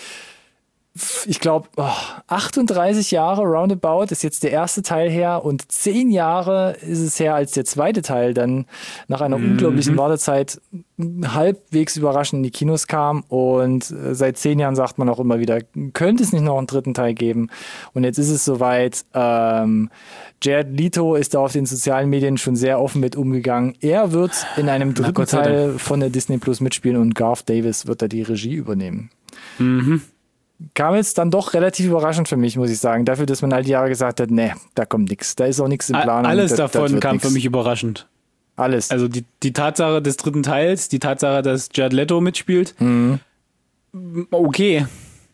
Ich glaube, 38 Jahre roundabout ist jetzt der erste Teil her und 10 Jahre ist es her, als der zweite Teil dann nach einer unglaublichen Wartezeit halbwegs überraschend in die Kinos kam und seit 10 Jahren sagt man auch immer wieder, könnte es nicht noch einen dritten Teil geben? Und jetzt ist es soweit. Jared Leto ist da auf den sozialen Medien schon sehr offen mit umgegangen. Er wird in einem dritten Teil von der Disney Plus mitspielen und Garth Davis wird da die Regie übernehmen. Kam jetzt dann doch relativ überraschend für mich, muss ich sagen. Dafür, dass man all die Jahre gesagt hat, nee, da kommt nichts. Da ist auch nichts in Planung. Alles davon kam für mich überraschend. Alles. Also die Tatsache des dritten Teils, die Tatsache, dass Jared Leto mitspielt. Okay.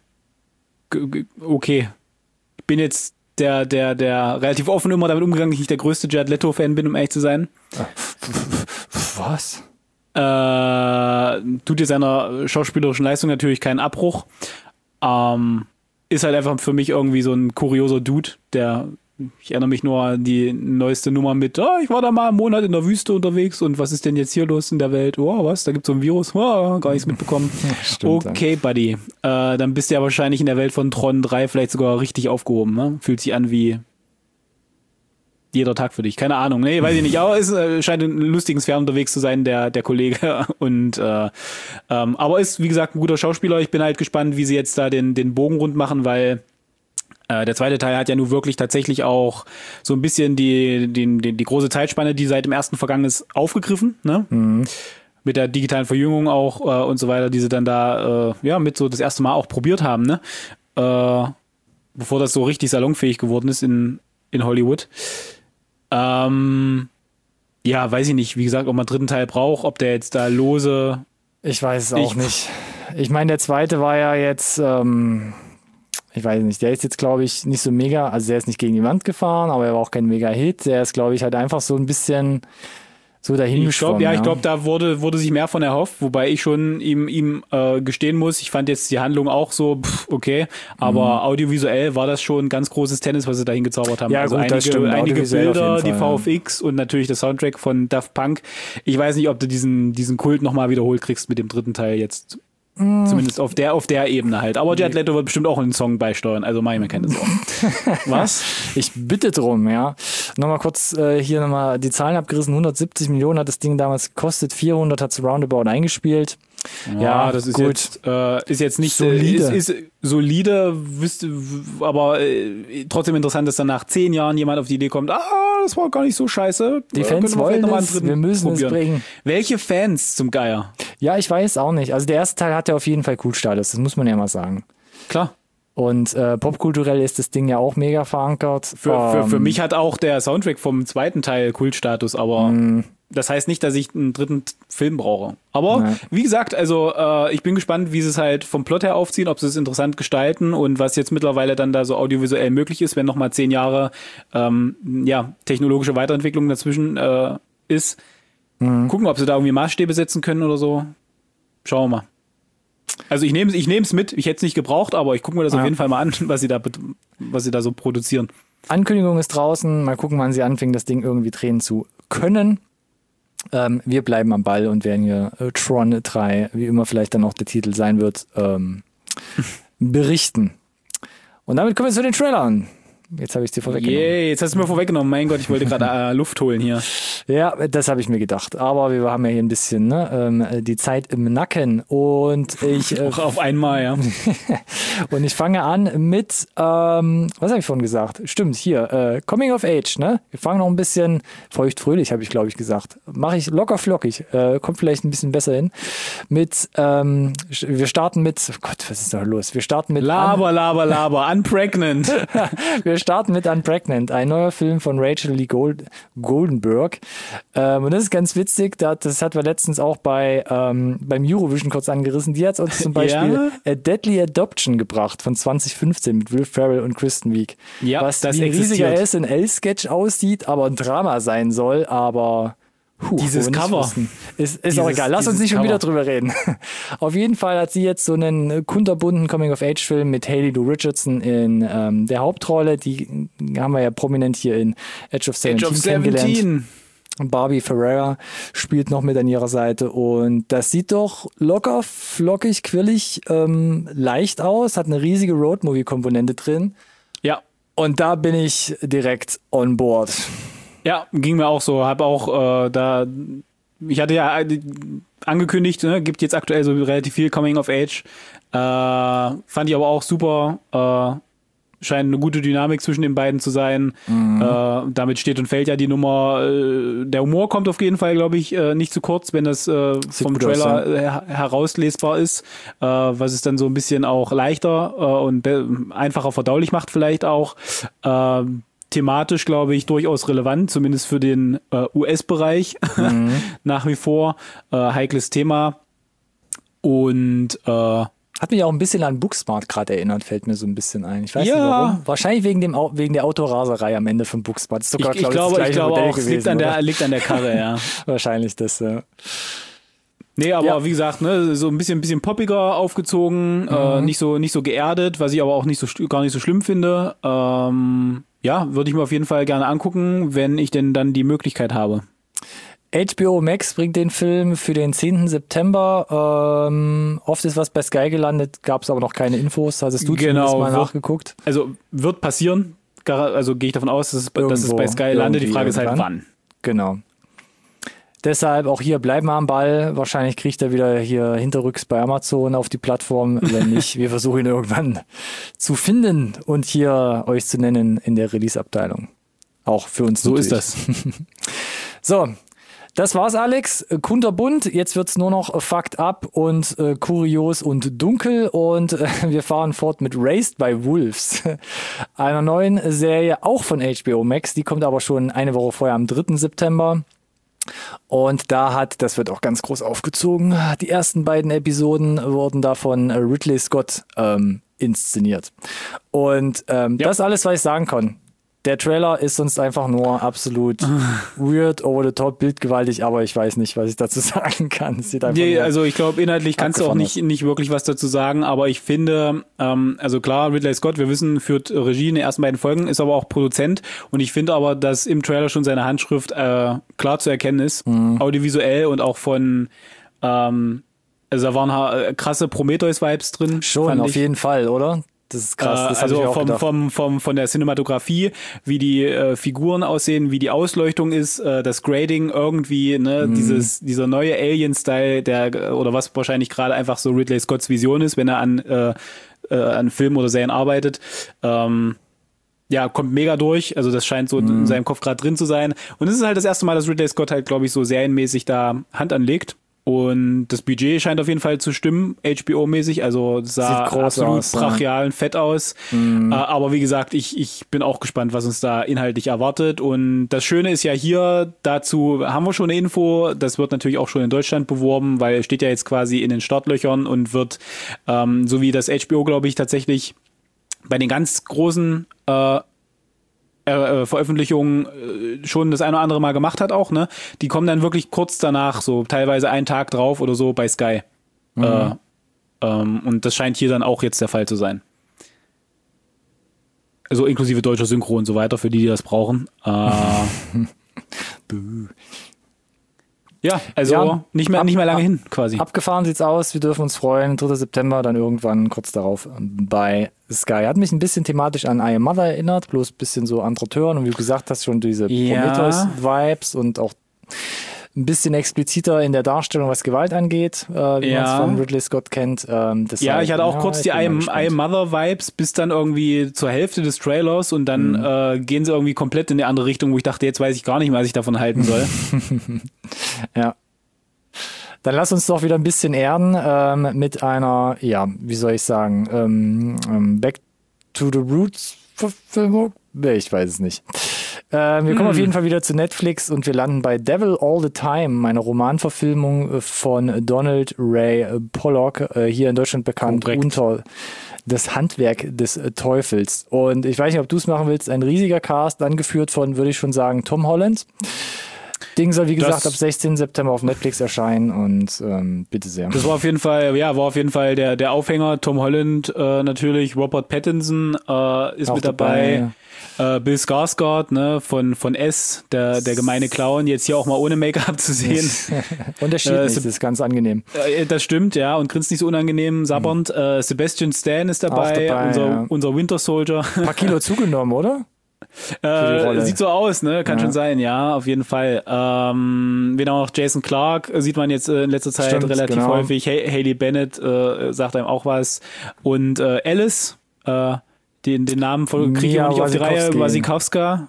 Ich bin jetzt der relativ offen immer damit umgegangen, dass ich nicht der größte Jared Leto-Fan bin, um ehrlich zu sein. Was? Tut dir seiner schauspielerischen Leistung natürlich keinen Abbruch. Ist halt einfach für mich irgendwie so ein kurioser Dude, ich erinnere mich nur an die neueste Nummer mit, ich war da mal einen Monat in der Wüste unterwegs und was ist denn jetzt hier los in der Welt? Oh, was? Da gibt's so ein Virus? Oh, gar nichts mitbekommen. Stimmt, okay, Buddy. Dann bist du ja wahrscheinlich in der Welt von Tron 3 vielleicht sogar richtig aufgehoben, ne? Fühlt sich an wie jeder Tag für dich. Keine Ahnung. Nee, weiß ich nicht. Aber es scheint in lustigen Sphären unterwegs zu sein, der Kollege. Und aber ist, wie gesagt, ein guter Schauspieler. Ich bin halt gespannt, wie sie jetzt da den Bogen rund machen, weil der zweite Teil hat ja nun wirklich tatsächlich auch so ein bisschen die große Zeitspanne, die seit dem ersten vergangen ist, aufgegriffen, ne? Mit der digitalen Verjüngung auch und so weiter, die sie dann da mit so das erste Mal auch probiert haben, ne? Bevor das so richtig salonfähig geworden ist in Hollywood. Weiß ich nicht, wie gesagt, ob man einen dritten Teil braucht, ob der jetzt da lose... Ich weiß es auch nicht. Ich meine, der zweite war ja jetzt... ich weiß nicht, der ist jetzt, glaube ich, nicht so mega, also der ist nicht gegen die Wand gefahren, aber er war auch kein Mega-Hit. Der ist, glaube ich, halt einfach so ein bisschen so dahin geschwommen. Ich glaube, da wurde sich mehr von erhofft, wobei ich schon ihm gestehen muss, ich fand jetzt die Handlung auch so, okay, aber audiovisuell war das schon ein ganz großes Tennis, was sie da hingezaubert haben. Ja, also gut, einige Bilder, die VFX und natürlich der Soundtrack von Daft Punk. Ich weiß nicht, ob du diesen Kult nochmal wiederholt kriegst mit dem dritten Teil jetzt. Zumindest auf der Ebene halt. Aber Jared Leto wird bestimmt auch einen Song beisteuern, also mach ich mir keine Sorgen. Was? Ich bitte drum, ja. Nochmal kurz hier nochmal die Zahlen abgerissen. 170 Millionen hat das Ding damals gekostet, 400 hat es roundabout eingespielt. Ja, das ist gut. Ist jetzt nicht solide. Ist solide, aber trotzdem interessant, dass dann nach 10 Jahren jemand auf die Idee kommt, das war gar nicht so scheiße. Die Fans wollen es, wir müssen es bringen. Welche Fans zum Geier? Ja, ich weiß auch nicht. Also der erste Teil hat ja auf jeden Fall Kultstatus, das muss man ja mal sagen. Klar. Und popkulturell ist das Ding ja auch mega verankert. Für mich hat auch der Soundtrack vom zweiten Teil Kultstatus, aber das heißt nicht, dass ich einen dritten Film brauche. Aber wie gesagt, also ich bin gespannt, wie sie es halt vom Plot her aufziehen, ob sie es interessant gestalten und was jetzt mittlerweile dann da so audiovisuell möglich ist, wenn nochmal 10 Jahre technologische Weiterentwicklung dazwischen ist. Gucken, ob sie da irgendwie Maßstäbe setzen können oder so. Schauen wir mal. Also ich nehme es mit. Ich hätte es nicht gebraucht, aber ich gucke mir das auf jeden Fall mal an, was sie da so produzieren. Ankündigung ist draußen. Mal gucken, wann sie anfangen, das Ding irgendwie drehen zu können. Wir bleiben am Ball und werden hier Tron 3, wie immer vielleicht dann auch der Titel sein wird, berichten. Und damit kommen wir zu den Trailern. Jetzt habe ich es dir vorweggenommen. Jetzt hast du mir vorweggenommen. Mein Gott, ich wollte gerade Luft holen hier. Ja, das habe ich mir gedacht. Aber wir haben ja hier ein bisschen die Zeit im Nacken. Und ich auch auf einmal, ja. und ich fange an mit, was habe ich vorhin gesagt? Stimmt, hier, Coming of Age, ne? Wir fangen noch ein bisschen feucht-fröhlich, habe ich, glaube ich, gesagt. Mache ich locker flockig. Kommt vielleicht ein bisschen besser hin. Wir starten mit, oh Gott, was ist da los? Wir starten mit Laber, Unpregnant. Wir starten mit Unpregnant, ein neuer Film von Rachel Lee Goldenberg. Und das ist ganz witzig, das hatten wir letztens auch beim Eurovision kurz angerissen. Die hat uns zum Beispiel A Deadly Adoption gebracht von 2015 mit Will Ferrell und Kristen Wiig. Ja, was das wie ein riesiger existiert. SNL-Sketch aussieht, aber ein Drama sein soll, aber dieses Cover. Ist auch egal. Lass uns nicht schon wieder drüber reden. Auf jeden Fall hat sie jetzt so einen kunterbunten Coming-of-Age-Film mit Hailey Lou Richardson in der Hauptrolle. Die haben wir ja prominent hier in Edge of 17 kennengelernt. Barbie Ferreira spielt noch mit an ihrer Seite und das sieht doch locker, flockig, quirlig, leicht aus. Hat eine riesige Road-Movie-Komponente drin. Ja. Und da bin ich direkt on board. Ja, ging mir auch so. Hab auch ich hatte ja angekündigt, ne, gibt jetzt aktuell so relativ viel Coming of Age. Fand ich aber auch super. Scheint eine gute Dynamik zwischen den beiden zu sein. Damit steht und fällt ja die Nummer. Der Humor kommt auf jeden Fall, glaube ich, nicht zu kurz, wenn das vom Trailer herauslesbar ist, was es dann so ein bisschen auch leichter und einfacher verdaulich macht vielleicht auch. Thematisch, glaube ich, durchaus relevant, zumindest für den US-Bereich nach wie vor. Heikles Thema. Und hat mich auch ein bisschen an Booksmart gerade erinnert, fällt mir so ein bisschen ein. Ich weiß nicht warum. Wahrscheinlich wegen der Autoraserei am Ende von Booksmart. Das ist sogar, ich glaube auch, es liegt an der Karre, ja. Wahrscheinlich das, ja. Nee, aber wie gesagt, ne, so ein bisschen poppiger aufgezogen, nicht so geerdet, was ich aber auch gar nicht so schlimm finde. Würde ich mir auf jeden Fall gerne angucken, wenn ich denn dann die Möglichkeit habe. HBO Max bringt den Film für den 10. September. Oft ist was bei Sky gelandet, gab es aber noch keine Infos. Hattest du zumindest mal nachgeguckt? Also wird passieren. Also gehe ich davon aus, dass es bei Sky landet. Die Frage ist halt, wann. Genau. Deshalb auch hier bleiben wir am Ball. Wahrscheinlich kriegt er wieder hier hinterrücks bei Amazon auf die Plattform. Wenn nicht, wir versuchen ihn irgendwann zu finden und hier euch zu nennen in der Release-Abteilung. Auch für uns. So natürlich. ist das. So, das war's, Alex. Kunterbunt. Jetzt wird's nur noch fucked up und kurios und dunkel. Und wir fahren fort mit Raised by Wolves, einer neuen Serie, auch von HBO Max. Die kommt aber schon eine Woche vorher, am 3. September. Und das wird auch ganz groß aufgezogen. Die ersten beiden Episoden wurden da von Ridley Scott inszeniert. Und das ist alles, was ich sagen kann. Der Trailer ist sonst einfach nur absolut weird, over the top, bildgewaltig, aber ich weiß nicht, was ich dazu sagen kann. Es sieht einfach also ich glaube, inhaltlich kannst du auch nicht wirklich was dazu sagen, aber ich finde, also klar, Ridley Scott, wir wissen, führt Regie in den ersten beiden Folgen, ist aber auch Produzent und ich finde aber, dass im Trailer schon seine Handschrift klar zu erkennen ist, audiovisuell und auch von also da waren krasse Prometheus-Vibes drin. Schon, auf jeden Fall, oder? Das ist krass. Das also von der Cinematografie, wie die Figuren aussehen, wie die Ausleuchtung ist, das Grading irgendwie, ne, dieser neue Alien-Style, oder was wahrscheinlich gerade einfach so Ridley Scotts Vision ist, wenn er an Filmen oder Serien arbeitet. Kommt mega durch. Also das scheint so in seinem Kopf gerade drin zu sein. Und es ist halt das erste Mal, dass Ridley Scott halt, glaube ich, so serienmäßig da Hand anlegt. Und das Budget scheint auf jeden Fall zu stimmen, HBO-mäßig, also sah absolut brachial und fett aus. Aber wie gesagt, ich bin auch gespannt, was uns da inhaltlich erwartet. Und das Schöne ist ja hier, dazu haben wir schon eine Info, das wird natürlich auch schon in Deutschland beworben, weil es steht ja jetzt quasi in den Startlöchern und wird, so wie das HBO, glaube ich, tatsächlich bei den ganz großen Veröffentlichungen schon das eine oder andere Mal gemacht hat auch, ne? Die kommen dann wirklich kurz danach, so teilweise einen Tag drauf oder so bei Sky. Und das scheint hier dann auch jetzt der Fall zu sein. Also inklusive deutscher Synchro und so weiter, für die das brauchen. Ja, also Ja, nicht mehr lange hin, quasi. Abgefahren sieht's aus, wir dürfen uns freuen. 3. September, dann irgendwann kurz darauf bei Sky. Hat mich ein bisschen thematisch an I Am Mother erinnert, bloß ein bisschen so anderer Turn. Und wie du gesagt hast, schon diese Prometheus-Vibes und auch ein bisschen expliziter in der Darstellung, was Gewalt angeht, wie man es von Ridley Scott kennt. Ich hatte auch kurz die I Am Mother Vibes bis dann irgendwie zur Hälfte des Trailers und dann gehen sie irgendwie komplett in die andere Richtung, wo ich dachte, jetzt weiß ich gar nicht mehr, was ich davon halten soll. Ja. Dann lass uns doch wieder ein bisschen erden mit einer, wie soll ich sagen, Back to the Roots Verfilmung? Ich weiß es nicht. Wir kommen auf jeden Fall wieder zu Netflix und wir landen bei Devil All the Time, eine Romanverfilmung von Donald Ray Pollock, hier in Deutschland bekannt unter Das Handwerk des Teufels. Und ich weiß nicht, ob du es machen willst, ein riesiger Cast, angeführt von, würde ich schon sagen, Tom Holland. Ding soll, wie gesagt, ab 16. September auf Netflix erscheinen und bitte sehr. Das war auf jeden Fall, der Aufhänger. Tom Holland natürlich, Robert Pattinson ist auch mit dabei. Bill Skarsgård, ne, von S, der gemeine Clown, jetzt hier auch mal ohne Make-up zu sehen. Unterschied nicht, das ist ganz angenehm. Das stimmt, ja, und grinst nicht so unangenehm, sabbernd. Sebastian Stan ist dabei, unser Winter Soldier. Ein paar Kilo zugenommen, oder? Sieht so aus, ne? Kann schon sein, ja, auf jeden Fall. Wen auch noch Jason Clarke sieht man jetzt in letzter Zeit relativ häufig. Hayley Bennett sagt einem auch was. Und Alice, den Namen kriege ich auch nicht auf die Reihe. Wasikowska,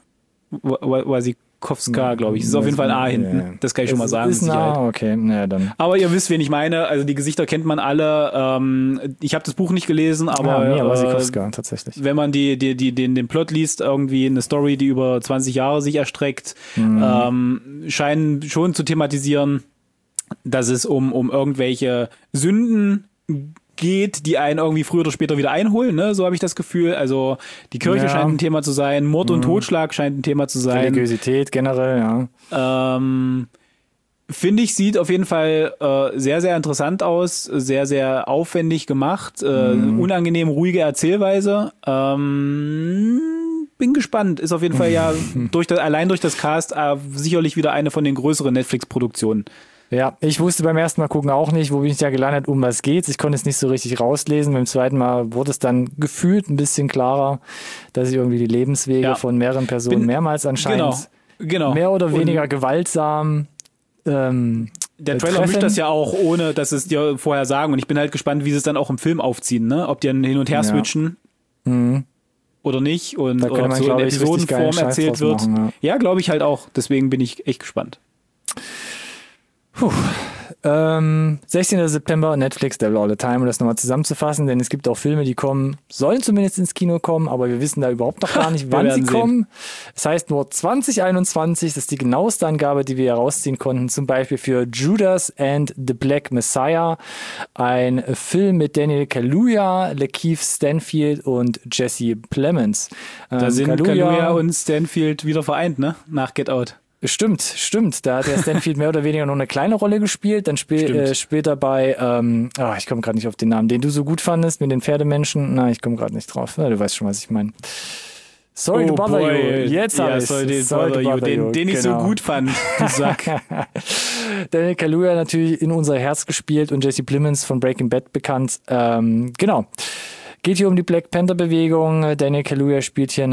glaube ich. Das ist auf jeden Fall ein A hinten. Das kann ich schon mal sagen. Ist okay. Ja, dann. Aber ihr wisst, wen ich meine. Also die Gesichter kennt man alle. Ich habe das Buch nicht gelesen, aber Wasikowska, tatsächlich. Wenn man den Plot liest, irgendwie eine Story, die über 20 Jahre sich erstreckt, scheinen schon zu thematisieren, dass es um irgendwelche Sünden geht, die einen irgendwie früher oder später wieder einholen, ne? So habe ich das Gefühl. Also die Kirche scheint ein Thema zu sein, Mord und Totschlag scheint ein Thema zu sein. Religiosität generell, ja. Finde ich, sieht auf jeden Fall sehr, sehr interessant aus, sehr, sehr aufwendig gemacht, unangenehm ruhige Erzählweise. Bin gespannt. Ist auf jeden Fall allein durch das Cast sicherlich wieder eine von den größeren Netflix-Produktionen. Ja, ich wusste beim ersten Mal gucken auch nicht, wo bin ich da gelandet, um was geht's. Ich konnte es nicht so richtig rauslesen. Beim zweiten Mal wurde es dann gefühlt ein bisschen klarer, dass ich irgendwie die Lebenswege von mehreren Personen mehrmals anscheinend mehr oder weniger gewaltsam der Trailer mischt das ja auch, ohne dass es dir vorher sagen. Und ich bin halt gespannt, wie sie es dann auch im Film aufziehen, ne? Ob die dann hin und her switchen oder nicht und da ob so in Episodenform erzählt wird. Machen, ja, glaube ich halt auch. Deswegen bin ich echt gespannt. 16. September, Netflix, Devil All the Time, um das nochmal zusammenzufassen, denn es gibt auch Filme, die sollen zumindest ins Kino kommen, aber wir wissen da überhaupt noch gar nicht, wann sie kommen. Das heißt nur 2021, das ist die genaueste Angabe, die wir herausziehen konnten, zum Beispiel für Judas and the Black Messiah, ein Film mit Daniel Kaluuya, Lakeith Stanfield und Jesse Plemons. Da sind Kaluuya und Stanfield wieder vereint, ne? Nach Get Out. Stimmt. Da hat der Stanfield mehr oder weniger noch eine kleine Rolle gespielt. Dann später bei, ich komme gerade nicht auf den Namen, den du so gut fandest, mit den Pferdemenschen. Na, ich komme gerade nicht drauf. Na, du weißt schon, was ich meine. Sorry to bother you. Jetzt habe ich den ich so gut fand, du Sack. Daniel Kaluuya natürlich in unser Herz gespielt und Jesse Plemons von Breaking Bad bekannt. Genau. Geht hier um die Black Panther-Bewegung. Daniel Kaluuya spielt hier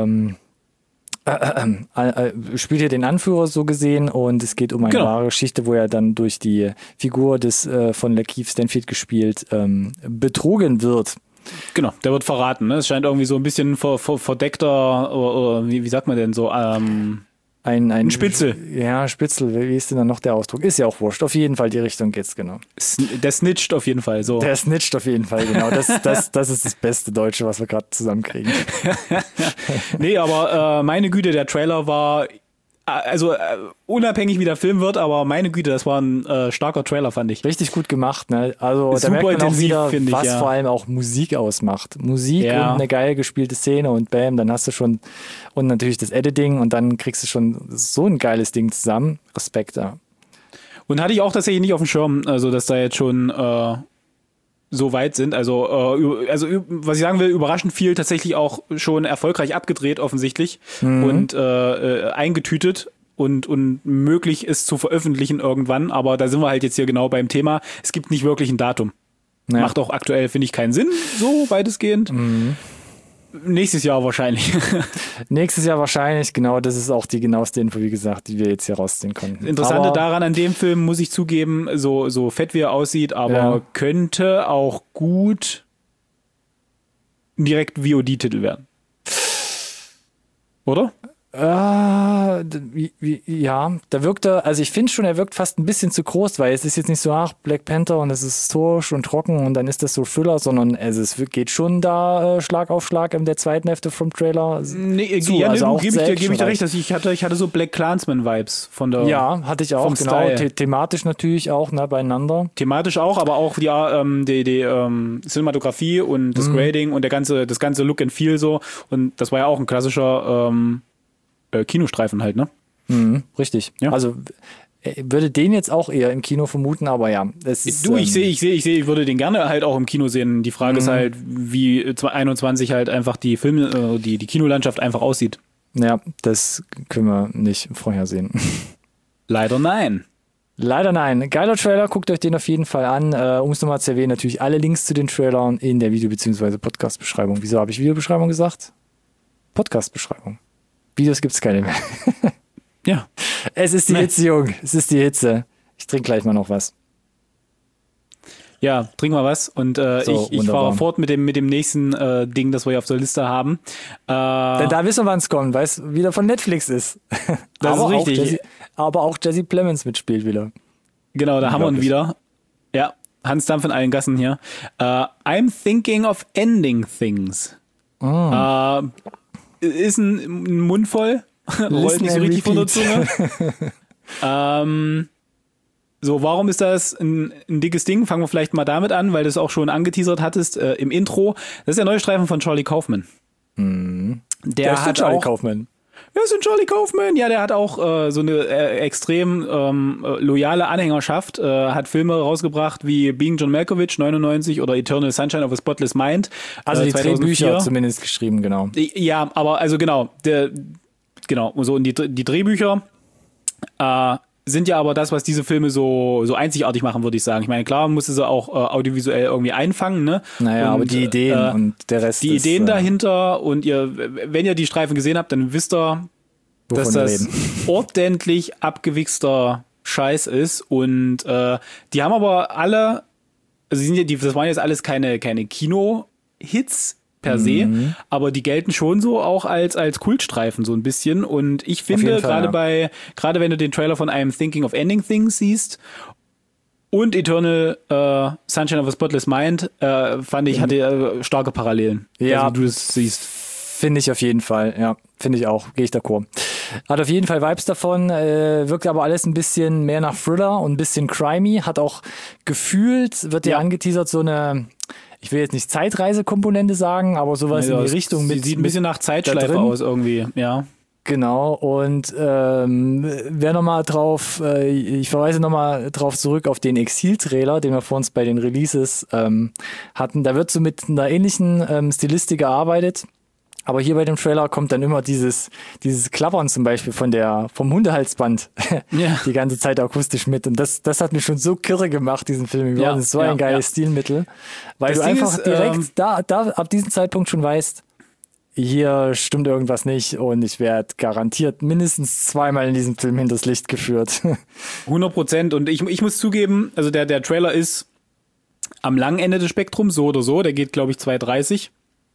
spielt hier den Anführer so gesehen und es geht um eine wahre Geschichte, wo er dann durch die Figur des von Lakeith Stanfield gespielt betrogen wird. Genau, der wird verraten. Ne? Es scheint irgendwie so ein bisschen verdeckter oder wie sagt man denn so? Ein Spitzel. Ja, Spitzel. Wie ist denn dann noch der Ausdruck? Ist ja auch wurscht. Auf jeden Fall die Richtung geht's, genau. Der snitcht auf jeden Fall, so. Der snitcht auf jeden Fall, genau. Das ist das beste Deutsche, was wir gerade zusammenkriegen. Nee, aber meine Güte, der Trailer war also unabhängig wie der Film wird, aber meine Güte, das war ein starker Trailer, fand ich. Richtig gut gemacht, ne? Also da Super merkt man auch intensiv, wieder, finde ich, was ja. vor allem auch Musik ausmacht. Musik und eine geil gespielte Szene und bam, dann hast du schon, und natürlich das Editing und dann kriegst du schon so ein geiles Ding zusammen. Respekt, ja. Und hatte ich auch tatsächlich nicht auf dem Schirm, also dass da jetzt schon so weit sind. Also was ich sagen will, überraschend viel tatsächlich auch schon erfolgreich abgedreht offensichtlich und eingetütet und möglich ist zu veröffentlichen irgendwann. Aber da sind wir halt jetzt hier genau beim Thema. Es gibt nicht wirklich ein Datum. Ja. Macht auch aktuell, finde ich, keinen Sinn, so weitestgehend. Nächstes Jahr wahrscheinlich. Nächstes Jahr wahrscheinlich, genau. Das ist auch die genaueste Info, wie gesagt, die wir jetzt hier rausziehen konnten. Das Interessante daran an dem Film, muss ich zugeben, so fett wie er aussieht, aber könnte auch gut direkt VOD-Titel werden. Oder? Ja, da wirkt er, also ich finde schon, er wirkt fast ein bisschen zu groß, weil es ist jetzt nicht so, Black Panther und es ist historisch und trocken und dann ist das so Thriller, sondern es geht schon da Schlag auf Schlag in der zweiten Hälfte vom Trailer. Nee, gebe ich dir recht, dass ich hatte so Black Clansman-Vibes von der. Ja, hatte ich auch, genau. Thematisch natürlich auch, ne, beieinander. Thematisch auch, aber auch die Cinematografie und das Grading und das ganze Look and Feel so. Und das war ja auch ein klassischer Kinostreifen halt, ne? Richtig. Ja. Also würde den jetzt auch eher im Kino vermuten, aber ja. Es ist, ich würde den gerne halt auch im Kino sehen. Die Frage ist halt, wie 2021 halt einfach die Kinolandschaft einfach aussieht. Ja, das können wir nicht vorhersehen. Leider nein. Leider nein. Geiler Trailer, guckt euch den auf jeden Fall an. Um es nochmal zu erwähnen, natürlich alle Links zu den Trailern in der Video- bzw. Podcast-Beschreibung. Wieso habe ich Videobeschreibung gesagt? Podcast-Beschreibung. Videos gibt es keine mehr. Ja. Es ist die Hitze, Jung. Es ist die Hitze. Ich trinke gleich mal noch was. Ja, trink mal was. Und ich fahre fort mit dem nächsten Ding, das wir hier auf der Liste haben. Da wissen wir, wann es kommt, weil es wieder von Netflix ist. Das ist richtig. Aber auch Jesse Plemons mitspielt wieder. Genau, da haben wir ihn wieder. Ja, Hans Dampf in allen Gassen hier. I'm thinking of ending things. Ist ein Mund voll, rollt nicht so richtig von der Zunge. So, warum ist das ein dickes Ding? Fangen wir vielleicht mal damit an, weil du es auch schon angeteasert hattest im Intro. Das ist der neue Streifen von Charlie Kaufman. Der ist hat Charlie auch, Kaufman. Ja, ist ein Charlie Kaufman. Ja, der hat auch so eine extrem loyale Anhängerschaft. Hat Filme rausgebracht wie Being John Malkovich 99 oder Eternal Sunshine of a Spotless Mind. Also die 2004. Drehbücher zumindest geschrieben, genau. Ja, aber also genau, so und die Drehbücher sind ja aber das, was diese Filme so einzigartig machen, würde ich sagen. Ich meine, klar, musste sie auch audiovisuell irgendwie einfangen, ne? Naja, und, aber die Ideen und der Rest die Ideen dahinter und wenn ihr die Streifen gesehen habt, dann wisst ihr, dass das ordentlich abgewichster Scheiß ist und die haben aber alle, also das waren jetzt alles keine Kino-Hits per se, aber die gelten schon so auch als Kultstreifen so ein bisschen und ich finde, gerade wenn du den Trailer von I'm Thinking of Ending Things siehst und Eternal Sunshine of a Spotless Mind, fand ich, hatte starke Parallelen. Ja, also, du das siehst. Finde ich auf jeden Fall, ja, finde ich auch, gehe ich d'accord. Hat auf jeden Fall Vibes davon, wirkt aber alles ein bisschen mehr nach Thriller und ein bisschen crimey, hat auch gefühlt, wird ja angeteasert, so eine, ich will jetzt nicht Zeitreisekomponente sagen, aber sowas in die Richtung mit. Sieht ein bisschen nach Zeitschleife aus irgendwie, ja. Genau, und wer nochmal drauf, ich verweise nochmal drauf zurück auf den Exil-Trailer, den wir vor uns bei den Releases hatten. Da wird so mit einer ähnlichen Stilistik gearbeitet. Aber hier bei dem Trailer kommt dann immer dieses Klappern zum Beispiel vom Hundehalsband die ganze Zeit akustisch mit. Und das hat mich schon so kirre gemacht, diesen Film. Das ist so ein geiles Stilmittel. Weil das du Ding einfach direkt da ab diesem Zeitpunkt schon weißt, hier stimmt irgendwas nicht und ich werde garantiert mindestens zweimal in diesem Film hinters Licht geführt. 100%. Und ich muss zugeben, also der Trailer ist am langen Ende des Spektrums, so oder so. Der geht, glaube ich, 2,30.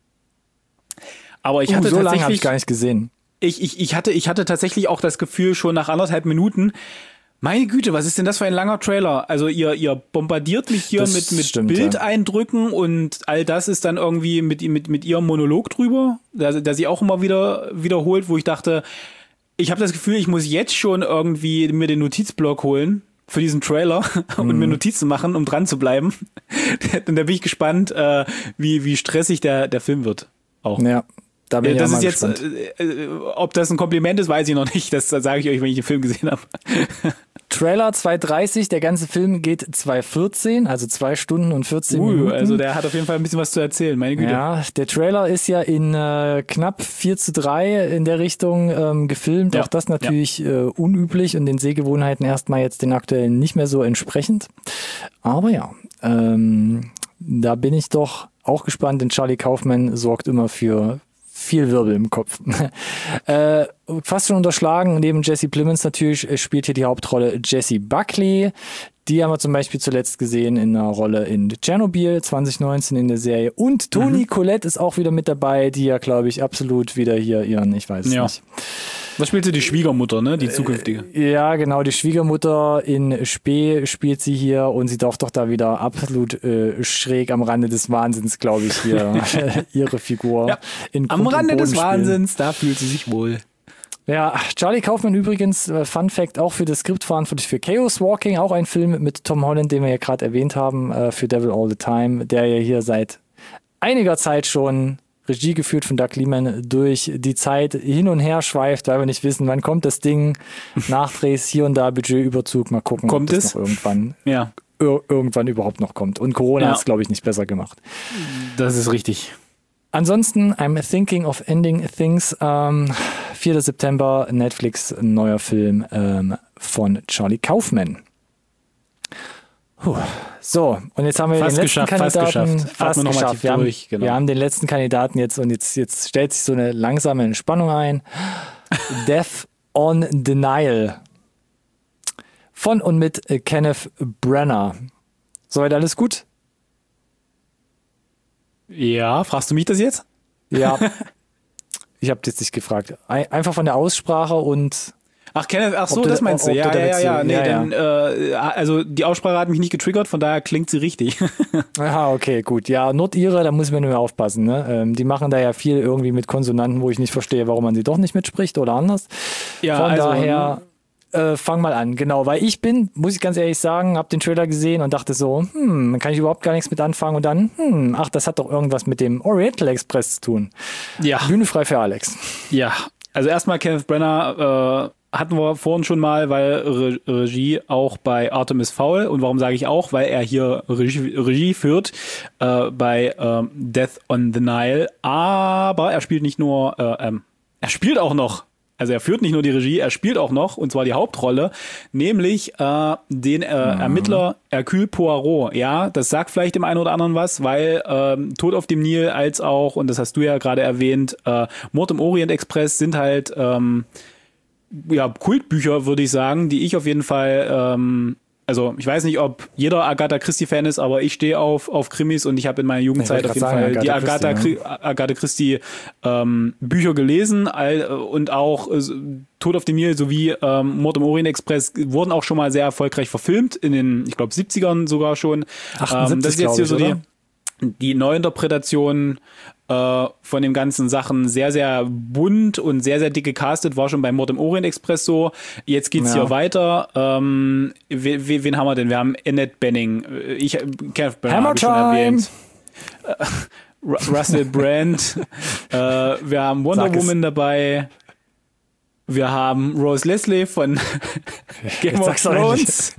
Aber ich hatte so tatsächlich, lange habe ich gar nicht gesehen. Ich hatte tatsächlich auch das Gefühl, schon nach 1,5 Minuten, meine Güte, was ist denn das für ein langer Trailer? Also ihr bombardiert mich hier mit Bildeindrücken und all das ist dann irgendwie mit ihrem Monolog drüber, der sie auch immer wieder wiederholt, wo ich dachte, Ich habe das Gefühl, ich muss jetzt schon irgendwie mir den Notizblock holen für diesen Trailer und mir Notizen machen, um dran zu bleiben. Und da bin ich gespannt, wie stressig der Film wird. Auch. Ja, da bin ich das auch ist mal jetzt, gespannt. ob das ein Kompliment ist, weiß ich noch nicht. Das sage ich euch, wenn ich den Film gesehen habe. Trailer 2:30, der ganze Film geht 2:14, also 2 Stunden und 14 Minuten. Also der hat auf jeden Fall ein bisschen was zu erzählen, meine Güte. Ja, der Trailer ist ja in knapp 4:3 in der Richtung gefilmt. Ja. Auch das natürlich unüblich und den Sehgewohnheiten erstmal jetzt den aktuellen nicht mehr so entsprechend. Aber ja, da bin ich doch auch gespannt, denn Charlie Kaufman sorgt immer für viel Wirbel im Kopf. Fast schon unterschlagen, neben Jesse Plemons natürlich spielt hier die Hauptrolle Jessie Buckley. Die haben wir zum Beispiel zuletzt gesehen in einer Rolle in Tschernobyl 2019 in der Serie. Und Toni Collette ist auch wieder mit dabei, die ja, glaube ich, absolut wieder hier ihren, ich weiß es nicht. Was spielt sie? Die Schwiegermutter, ne? Die zukünftige. Ja, genau, die Schwiegermutter in Spee spielt sie hier und sie darf doch da wieder absolut schräg am Rande des Wahnsinns, glaube ich, hier ihre Figur. Ja, am Rande des Wahnsinns, da fühlt sie sich wohl. Ja, Charlie Kaufman übrigens, Fun Fact, auch für das Skript verantwortlich für Chaos Walking, auch ein Film mit Tom Holland, den wir ja gerade erwähnt haben, für Devil All the Time, der ja hier seit einiger Zeit schon Regie geführt von Doug Liman durch die Zeit hin und her schweift, weil wir nicht wissen, wann kommt das Ding, Nachdrehs, hier und da Budgetüberzug, mal gucken, kommt ob das noch irgendwann überhaupt noch kommt. Und Corona hat es, glaube ich, nicht besser gemacht. Das ist richtig. Ansonsten, I'm thinking of ending things. 4. September, Netflix, ein neuer Film von Charlie Kaufman. So, und jetzt haben wir den letzten Kandidaten fast geschafft. Wir haben den letzten Kandidaten jetzt und jetzt stellt sich so eine langsame Entspannung ein. Death on Denial. Von und mit Kenneth Branagh. Soweit alles gut? Ja, fragst du mich das jetzt? Ja. Ich habe jetzt nicht gefragt. Einfach von der Aussprache und... Ach, Kenneth, ach so, das meinst du. Ja. Nee, denn, also die Aussprache hat mich nicht getriggert, von daher klingt sie richtig. Aha, okay, gut. Ja, Nordire, da muss man nur aufpassen. Ne? Die machen da ja viel irgendwie mit Konsonanten, wo ich nicht verstehe, warum man sie doch nicht mitspricht oder anders. Ja, von daher... fang mal an, genau, weil ich muss ich ganz ehrlich sagen, habe den Trailer gesehen und dachte so, kann ich überhaupt gar nichts mit anfangen und dann, ach, das hat doch irgendwas mit dem Oriental Express zu tun. Ja. Bühne frei für Alex. Ja, also erstmal Kenneth Branagh hatten wir vorhin schon mal, weil Regie auch bei Artemis Fowl, und warum sage ich auch, weil er hier Regie führt bei Death on the Nile, aber er spielt nicht nur, er spielt auch noch. Also er führt nicht nur die Regie, er spielt auch noch, und zwar die Hauptrolle, nämlich den Ermittler Hercule Poirot. Ja, das sagt vielleicht dem einen oder anderen was, weil Tod auf dem Nil als auch, und das hast du ja gerade erwähnt, Mord im Orient Express sind halt Kultbücher, würde ich sagen, die ich auf jeden Fall... Also ich weiß nicht, ob jeder Agatha Christie-Fan ist, aber ich stehe auf Krimis und ich habe in meiner Jugendzeit auf jeden Fall die Agatha Christie Bücher gelesen und auch Tod auf dem Nil sowie Mord im Orient Express wurden auch schon mal sehr erfolgreich verfilmt, in den, ich glaube, 70ern sogar schon. 78, das ist jetzt hier so die Neuinterpretation von den ganzen Sachen, sehr, sehr bunt und sehr, sehr dick gecastet, war schon bei Mord im Orient Express so. Jetzt geht's hier weiter. Wen haben wir denn? Wir haben Annette Bening. Kenneth Branagh habe ich schon erwähnt. Russell Brand. Wir haben Wonder Woman dabei. Wir haben Rose Leslie von Game of Thrones.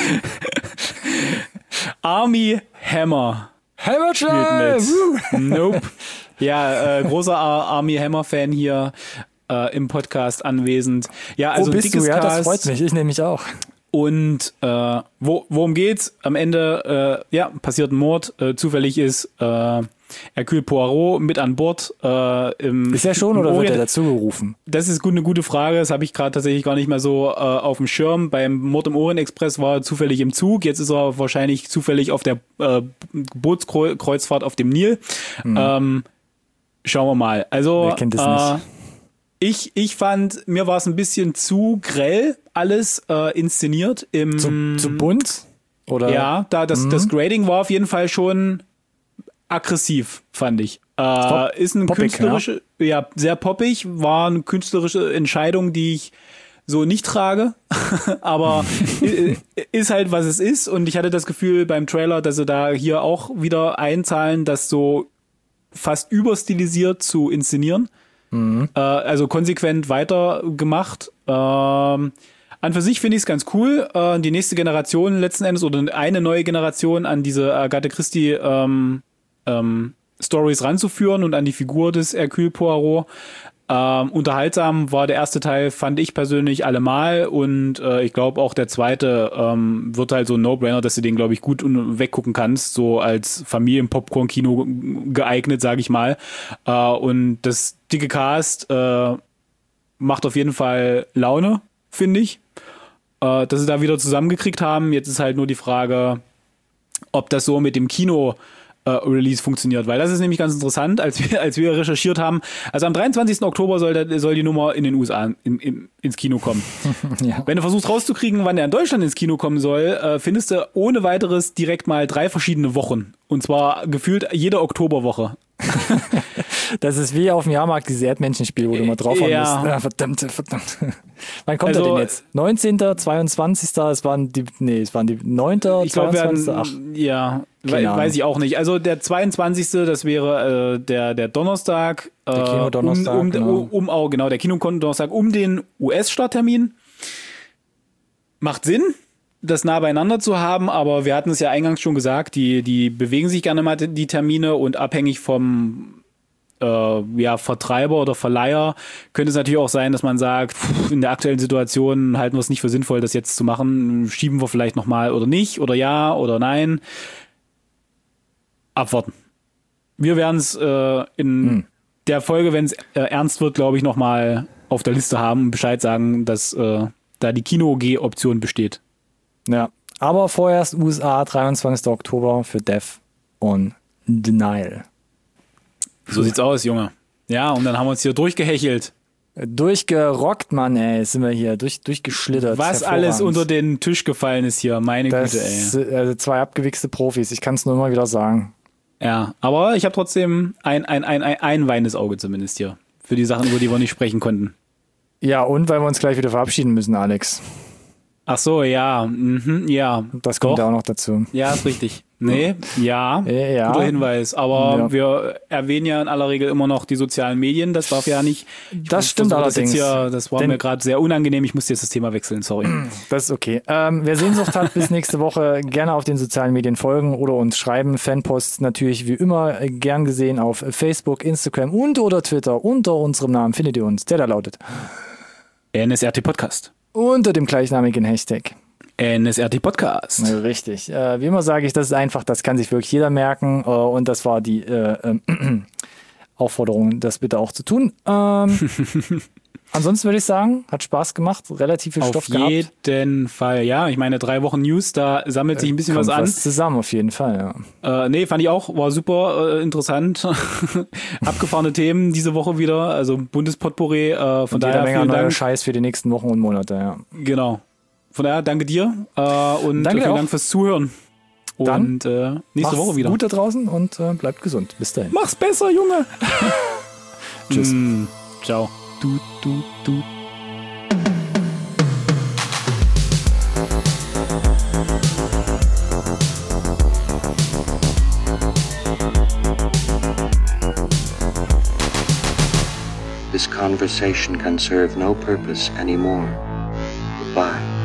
Armie Hammer. Hammer Nope. Ja, großer Armie Hammer-Fan hier im Podcast anwesend. Ja, also bist du? Ja, das freut mich. Ich nehme mich auch. Und worum geht's? Am Ende passiert ein Mord. Zufällig ist Hercule Poirot mit an Bord. Ist er schon oder wird er dazu gerufen? Das ist eine gute Frage. Das habe ich gerade tatsächlich gar nicht mehr so auf dem Schirm. Beim Mord im Orient Express war er zufällig im Zug. Jetzt ist er wahrscheinlich zufällig auf der Bootskreuzfahrt auf dem Nil. Schauen wir mal. Also, wer kennt das nicht? Ich fand, mir war es ein bisschen zu grell alles inszeniert. Zu bunt? Oder? Ja, das Grading war auf jeden Fall schon aggressiv, fand ich. Ist eine poppig, künstlerische, ja, sehr poppig, war eine künstlerische Entscheidung, die ich so nicht trage, aber ist halt, was es ist. Und ich hatte das Gefühl beim Trailer, dass sie da hier auch wieder einzahlen, das so fast überstilisiert zu inszenieren. Also konsequent weitergemacht. An für sich finde ich es ganz cool. Die nächste Generation letzten Endes oder eine neue Generation an diese Agatha Christie Stories ranzuführen und an die Figur des Hercule Poirot. Unterhaltsam war der erste Teil, fand ich persönlich allemal, und ich glaube auch der zweite wird halt so ein No-Brainer, dass du den, glaube ich, gut weggucken kannst, so als Familien-Popcorn-Kino geeignet, sage ich mal. Und das dicke Cast macht auf jeden Fall Laune, finde ich, dass sie da wieder zusammengekriegt haben. Jetzt ist halt nur die Frage, ob das so mit dem Kino Release funktioniert, weil das ist nämlich ganz interessant, als wir recherchiert haben. Also am 23. Oktober soll die Nummer in den USA ins Kino kommen. Ja. Wenn du versuchst rauszukriegen, wann der in Deutschland ins Kino kommen soll, findest du ohne weiteres direkt mal 3 verschiedene Wochen. Und zwar gefühlt jede Oktoberwoche. Das ist wie auf dem Jahrmarkt, dieses Erdmännchenspiel, wo du mal drauf haben musst. Ja, verdammt. Wann kommt er denn jetzt? 19., 22., es waren die 9., ich glaub, 22., ja, weiß ich auch nicht. Also der 22., das wäre der Donnerstag. Der Kinodonnerstag, genau, der Kinodonnerstag um den US-Starttermin. Macht Sinn, das nah beieinander zu haben, aber wir hatten es ja eingangs schon gesagt, die bewegen sich gerne mal die Termine, und abhängig vom Vertreiber oder Verleiher könnte es natürlich auch sein, dass man sagt, in der aktuellen Situation halten wir es nicht für sinnvoll, das jetzt zu machen, schieben wir vielleicht nochmal oder nicht, oder ja oder nein. Abwarten. Wir werden es in der Folge, wenn es ernst wird, glaube ich, nochmal auf der Liste haben und Bescheid sagen, dass da die Kino-G-Option besteht. Ja, aber vorerst USA, 23. Oktober für Death on Denial. So sieht's aus, Junge. Ja, und dann haben wir uns hier durchgehechelt. Durchgerockt, Mann, ey, sind wir hier, durchgeschlittert. Was alles unter den Tisch gefallen ist hier, meine Güte, ey. Also 2 abgewichste Profis, ich kann es nur immer wieder sagen. Ja, aber ich habe trotzdem ein weinendes Auge zumindest hier. Für die Sachen, über die wir nicht sprechen konnten. Ja, und weil wir uns gleich wieder verabschieden müssen, Alex. Ach so, ja. Ja. Das kommt ja auch noch dazu. Ja, ist richtig. Nee, ja. Guter Hinweis. Aber wir erwähnen ja in aller Regel immer noch die sozialen Medien. Das darf ja nicht. Das stimmt allerdings. Das war mir gerade sehr unangenehm. Ich musste jetzt das Thema wechseln, sorry. Das ist okay. Wer Sehnsucht hat, bis nächste Woche gerne auf den sozialen Medien folgen oder uns schreiben. Fanposts natürlich wie immer gern gesehen auf Facebook, Instagram und oder Twitter. Unter unserem Namen findet ihr uns, der da lautet NSRT Podcast. Unter dem gleichnamigen Hashtag NSRT Podcast. Richtig. Wie immer sage ich, das ist einfach, das kann sich wirklich jeder merken. Und das war die Aufforderung, das bitte auch zu tun. Ansonsten würde ich sagen, hat Spaß gemacht, relativ viel Stoff gehabt. Auf jeden Fall, ja. Ich meine, 3 Wochen News, da sammelt sich ein bisschen was an. Was zusammen, auf jeden Fall, ja. Nee, fand ich auch, war super interessant. Abgefahrene Themen diese Woche wieder, also Bundespotpourri. Von daher vielen Dank. Scheiß für die nächsten Wochen und Monate, ja. Genau. Von daher danke dir und vielen Dank fürs Zuhören. Und nächste Woche wieder. Gut da draußen und bleibt gesund. Bis dahin. Mach's besser, Junge. Tschüss. Ciao. Du. This conversation can serve no purpose anymore. Goodbye.